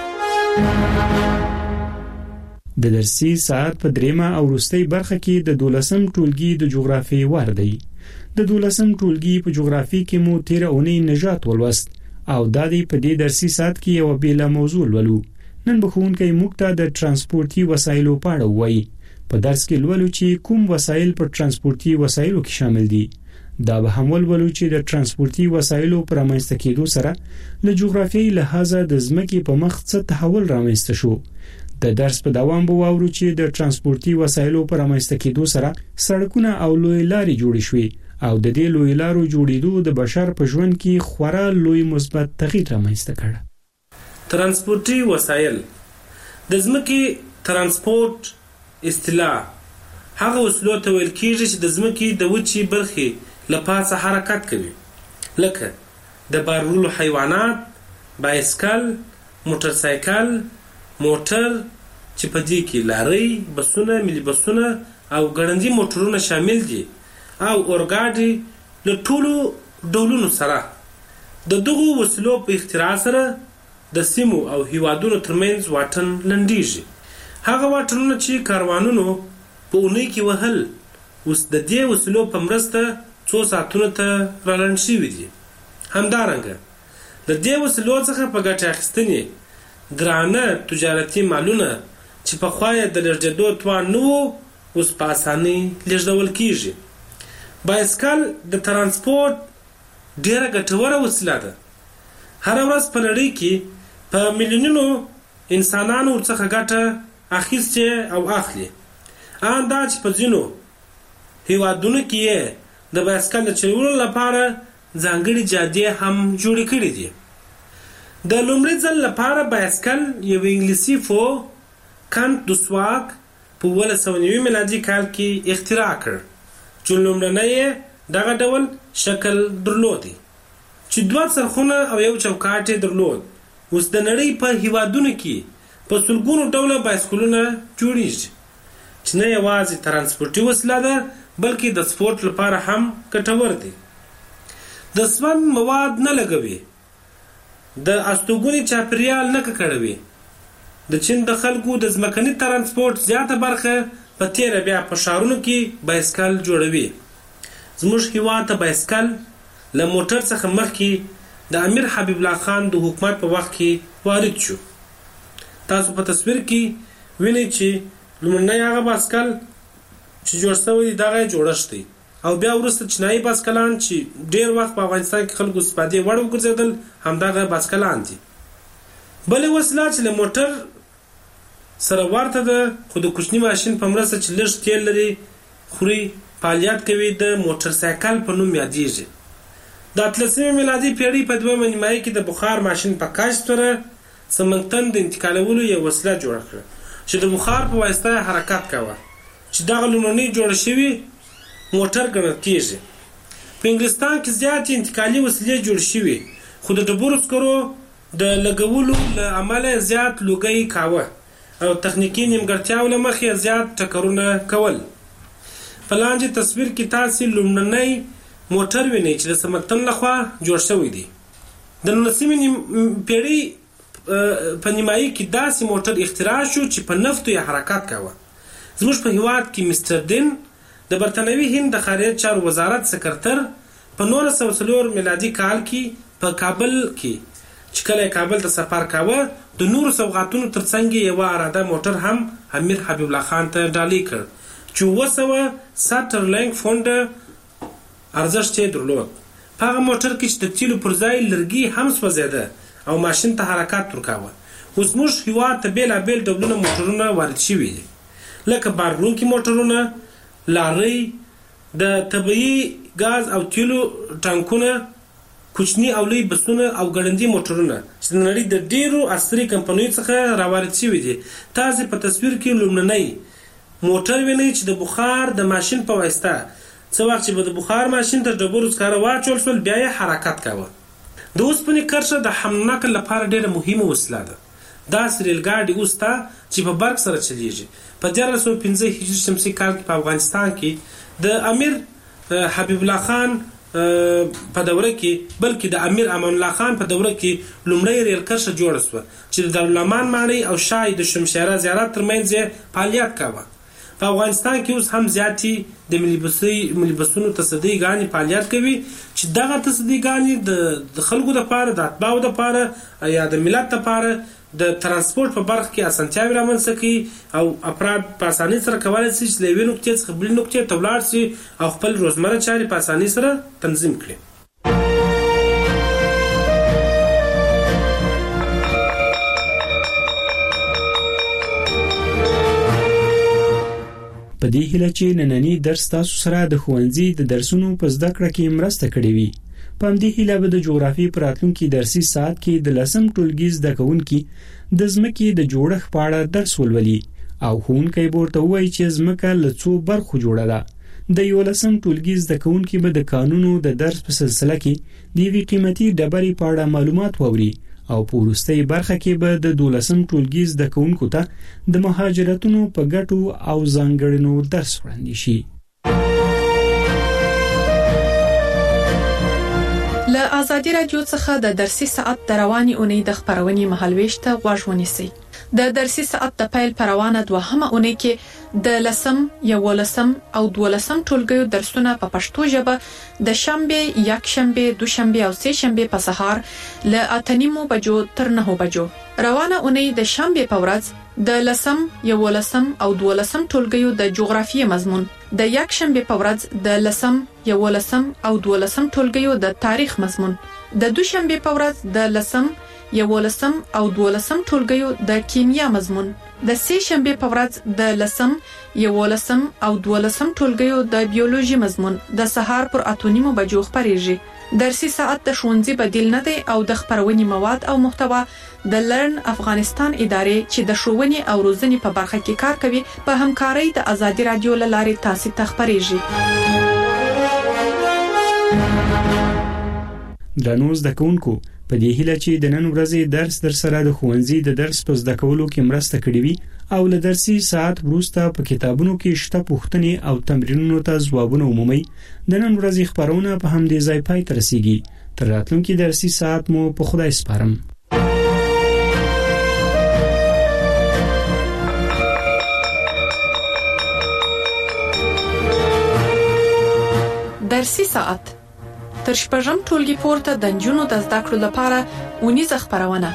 د درسي ساعت په دریمه او وروستۍ برخه کې د دولسم ټولګي د جغرافیې وار دی. د دولسم ټولګي په جغرافي کې مو تیر اونۍ نجات ولوست او د دې په دې درسي ساعت کې یو بیل موضوع ولولو. نن به ښوونکی موږ ته د ترانسپورتي وسایلو په اړه وایي. په درس کې لولو چې کوم وسایل په ترانسپورتي وسایلو کې شامل دي. دا به هم ولولو چې د ترانسپورتي وسایلو پر رامنځته کېدو سره له جغرافیایي لحاظه د ځمکې په مخ څه تحول رامنځته شو. د درس په دوام به واورو چې د ترانسپورتي وسایلو پر رامنځته کېدو سره سړکونه او لوی لارې جوړې شوې او د دې لوی لارو جوړېدو د بشر په ژوند کې خورا لوی مثبت تغییر رامنځته کړ. ترانسپورتي وسایل د ځمکې ترانسپورت اصطلاح هغه وسیلو ته ویل کېږي چې د ځمکې د وچې برخې له پاسه حرکت کوي، لکه د بار وړلو حیوانات، بایسکل، موټرسایکل، موټر چې په دې کې لارۍ، بسونه، ملي بسونه او ګړندي موټرونه شامل دي او اورګاډي له ټولو ډولونو سره. د دغو وسیلو په اختراع سره د سیمو او هیوادونو ترمنځ واټن لنډیږي. هغه واټنونه چې کاروانونو په اونۍ کې وهل اوس د دې وسیلو په مرسته څو ساعتونو ته رالنډ شوي دي. همدارنګه د دې وسیلو څخه په ګټه اخیستنې ګرانه تجارتي مالونه چې په خوایه د لږدو توان نو اوس په اسانۍ لږدول کیږي. بایسکل د ترانسپورت ډیره ګټوره وسیله ده. هر ورځ په نړۍ کې په میلیونونو انسانانو ورڅخه ګټه اخیستې او اخلي. ان دا چې په ځینو هیوادونو کې د بایسکل د چلولو لپاره ځانګړي جادې هم جوړې کړې دي. د لومړي ځل لپاره بایسکل یو انګلیسي فو کانت دوسواک په اوولس سوه نوي میلادي کال کې اختراع کړ چې لومړنی دغه ډول شکل درلودي چې دوه څرخونه او یو چوکاټ یې درلود. اوس د نړۍ په هیوادونو کې په سلګونو ډوله بایسکلونه جوړیږي چې نه یوازې ترانسپورتي وسیله ده بلکې د سپورت لپاره هم ګټور دي. د سون مواد نه لګوي، د استوګنې چاپیریال نه ککړوي. د چین د خلکو د ځمکني ترانسپورت زیاته برخه په تیره بیا په ښارونو کې بایسکل جوړوي. زموږ هیواد ته بایسکل له موټر څخه مخکې د امیر حبیب الله خان د حکومت په وخت کې وارد شو. تاسو په تصویر کې وینئ چې لومړنی هغه بایسکل چې جوړ شوی دی دغه جوړښت دی او بیا وروسته چینایي بایسکلان چې ډیر وخت په افغانستان کې خلکو استفادې وړ وګرځېدل همدغه بایسکلان دي. بلې وسیله چې له موټر سره ورته ده خو د کوچني ماشین په مرسته چې لږ تیل لري خوري فعالیت کوي د موټر سایکل په نوم یادېږي. د اتلسمې میلادي پیړۍ په دویمه نیمایي کې د بخار ماشین په کشف سره سمنګتن د انتقالولو یو وسیله جوړه کړه چې د بخار په واسطه حرکت کوي چې دغه لومړنۍ جوړه شوې موټر ګڼل کېږي. په انګلستان کې زیاتې انتقالي وسیلې جوړ شوي خو د ډبرو سکرو د لګولو له امله زیات لوګی کاوه او تخنیکي نیمګړتیاو له مخې زیات ټکرونه کول. په لاندې تصویر کې تاسې لومړنی موټر وینئ چې د سمنګتن لخوا جوړ شوی دی. د نولسمې پیړۍ په نیمایي کې داسې موټر اختراع شو چې په نفتو یې حرکت کاوه. زموږ په هیواد کې مستر دین د برتنوي هند د خارجه چارو وزارت سکرتر په نولس سوه څلور میلادي کال کې په کابل کې چې کله کابل ته سفر کاوه د نورو سوغاتونو ترڅنګ یو اراده موټر هم امیر حبیب الله خان ته ډالۍ کړ چې اووه سوه سټرلینګ فونډ ارزښت یې درلود. په هغه موټر کې چې د تیلو پر ځای لرګي هم سوځېده او ماشین ته حرکت ورکاوه. اوس موږ هیواد ته بیلابیل ډولونه موټرونه وارد شوي دي، لکه بارونکي موټرونه، لارۍ، د طبیعي غاز او تیلو ټانکونه، کوچني او لوی بسونه او ګړندي موټرونه چې د نړۍ د ډیرو عصري کمپنیو څخه راوارد شوي دي. تاسو په تصویر کې لومړنی موټر وینئ چې د بخار د ماشین په واسطه څو وخت چې د بخار ماشین ته ډبرو سکاره واچول شول بیا یې حرکت کاوه. د اوسپنې کرښه د حمل نقل لپاره ډیره مهمه وسیله ده. داسې ریل ګاډي اوس ته چې په برق سره چلیږي. په دیارلس سوه پنځه هجري شمسي کال کې په افغانستان کې د امیر حبیب الله خان په دوره کې بلکې د امیر امان الله خان په دوره کې لومړی ریل کرښه جوړه شوه چې د دارالامان ماڼۍ او شاه د شمشیره زیارت ترمنځ یې فعالیت کاوه. په افغانستان کې اوس هم زیاتې د ملي بسې ملي بسونو تصدۍ ګانې فعالیت کوي چې دغه تصدۍ ګانې د خلکو لپاره، د اتباعو لپاره یا د ملت لپاره د ترانسپورت په برخه کې اسانتیاوې رامنځته کوي او افراد په اسانۍ سره کولی شي چې له یوې نقطې څخه بلې نقطې ته ولاړ شي او خپل روزمره چارې په اسانۍ سره تنظیم کړي. په دې هیله چې نننی درس تاسو سره د ښوونځي د درسونو په زده کړه کې مرسته کړې وي. په همدې هیله به د جغرافي په راتلونکي درسي ساعت کې د لسم ټولګي زده کوونکي د ځمکې د جوړښت په اړه درس ولولي او ښوونکی به ورته ووایي چې ځمکه له څو برخو جوړه ده. د یولسم ټولګي زده کوونکي به د قانونو د درس په سلسله کې د یوې قیمتي ډبرې په اړه معلومات واوري او په وروستۍ برخه کې به د دولسم ټولګي زده کوونکو ته د مهاجرتونو په ګټو او ځانګړنو درس وړاندې شي. له آزادي رادیو څخه د درسي ساعت د رواني اونۍ د خبرونې مهالويش ته غوږ ونیسئ. د درسي ساعت د پیل پروانه دوهمه اونۍ کې د لسم، یولسم او دولسم ټولګیو درسونه په پښتو ژبه د شنبه، یکشنبه، دوشنبه او سه شنبه په سهار له اته نیمو بجو تر نهو بجو. روانه اونۍ د شنبه په ورځ د لسم، یولسم او دولسم ټولګیو د جغرافیې مضمون، د یکشنبه په ورځ د لسم، یولسم او دولسم ټولګیو د تاریخ مضمون، د دوشنبه په ورځ د لسم، یولسم او دولسم ټولګیو د کیمیا مضمون، د سه شنبه په ورځ د لسم، یولسم او دولسم ټولګیو د بیولوژي مضمون د سهار پر اته نیمو بجو خبرېږي. درسي ساعت د ښوونځي بدیل نه دی او د خبرونې مواد او محتوا د لرن افغانستان ادارې چې د ښوونې او روزنې په برخه کې کار کوي په همکارۍ د آزادي رادیو له لارې تاسو ته خبرېږي. درنو زده کوونکو، په دې هیله چې د نن ورځې درس در سره د ښوونځي د درس په زده کولو کې مرسته کړې وي او له درسي ساعت وروسته په کتابونو کې شته پوښتنې او تمرینونو ته ځوابونه ومومئ. د نن ورځې خبرونه په همدې ځای پای ته رسیږي. تر راتلونکي درسي ساعت مو په خدای سپارم. درسي ساعت تر شپږم ټولګي پورته د نجونو د زده کړو لپاره اونیزه خبرونه.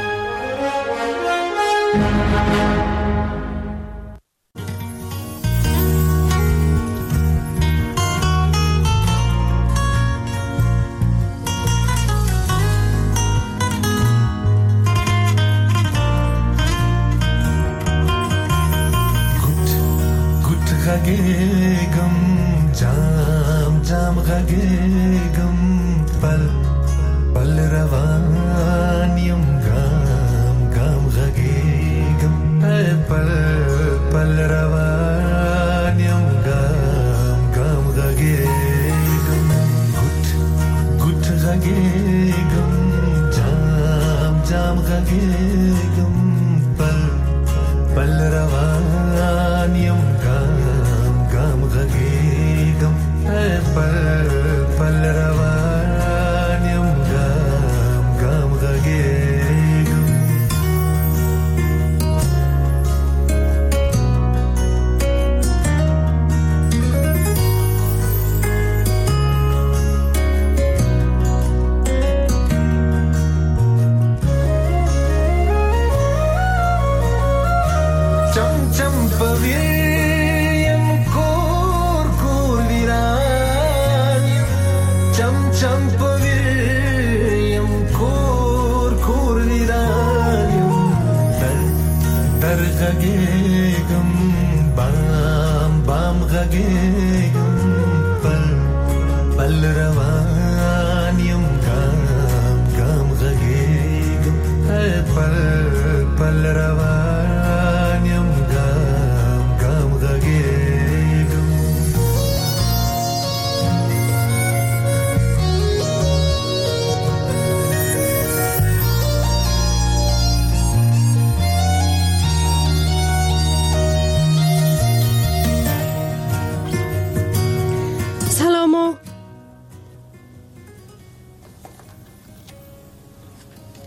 غږېږم جام جام غږېږم پل پل روان یم ګام ګام غږېږم پل پل روان یم ګام ګام غږېږم ګوت ګوت غږېږم جام جام غږېږم پل پل روان یم پل پل روان یم ګام ګام غږېږم. غږېږم بام بام غږېږم پل پل روان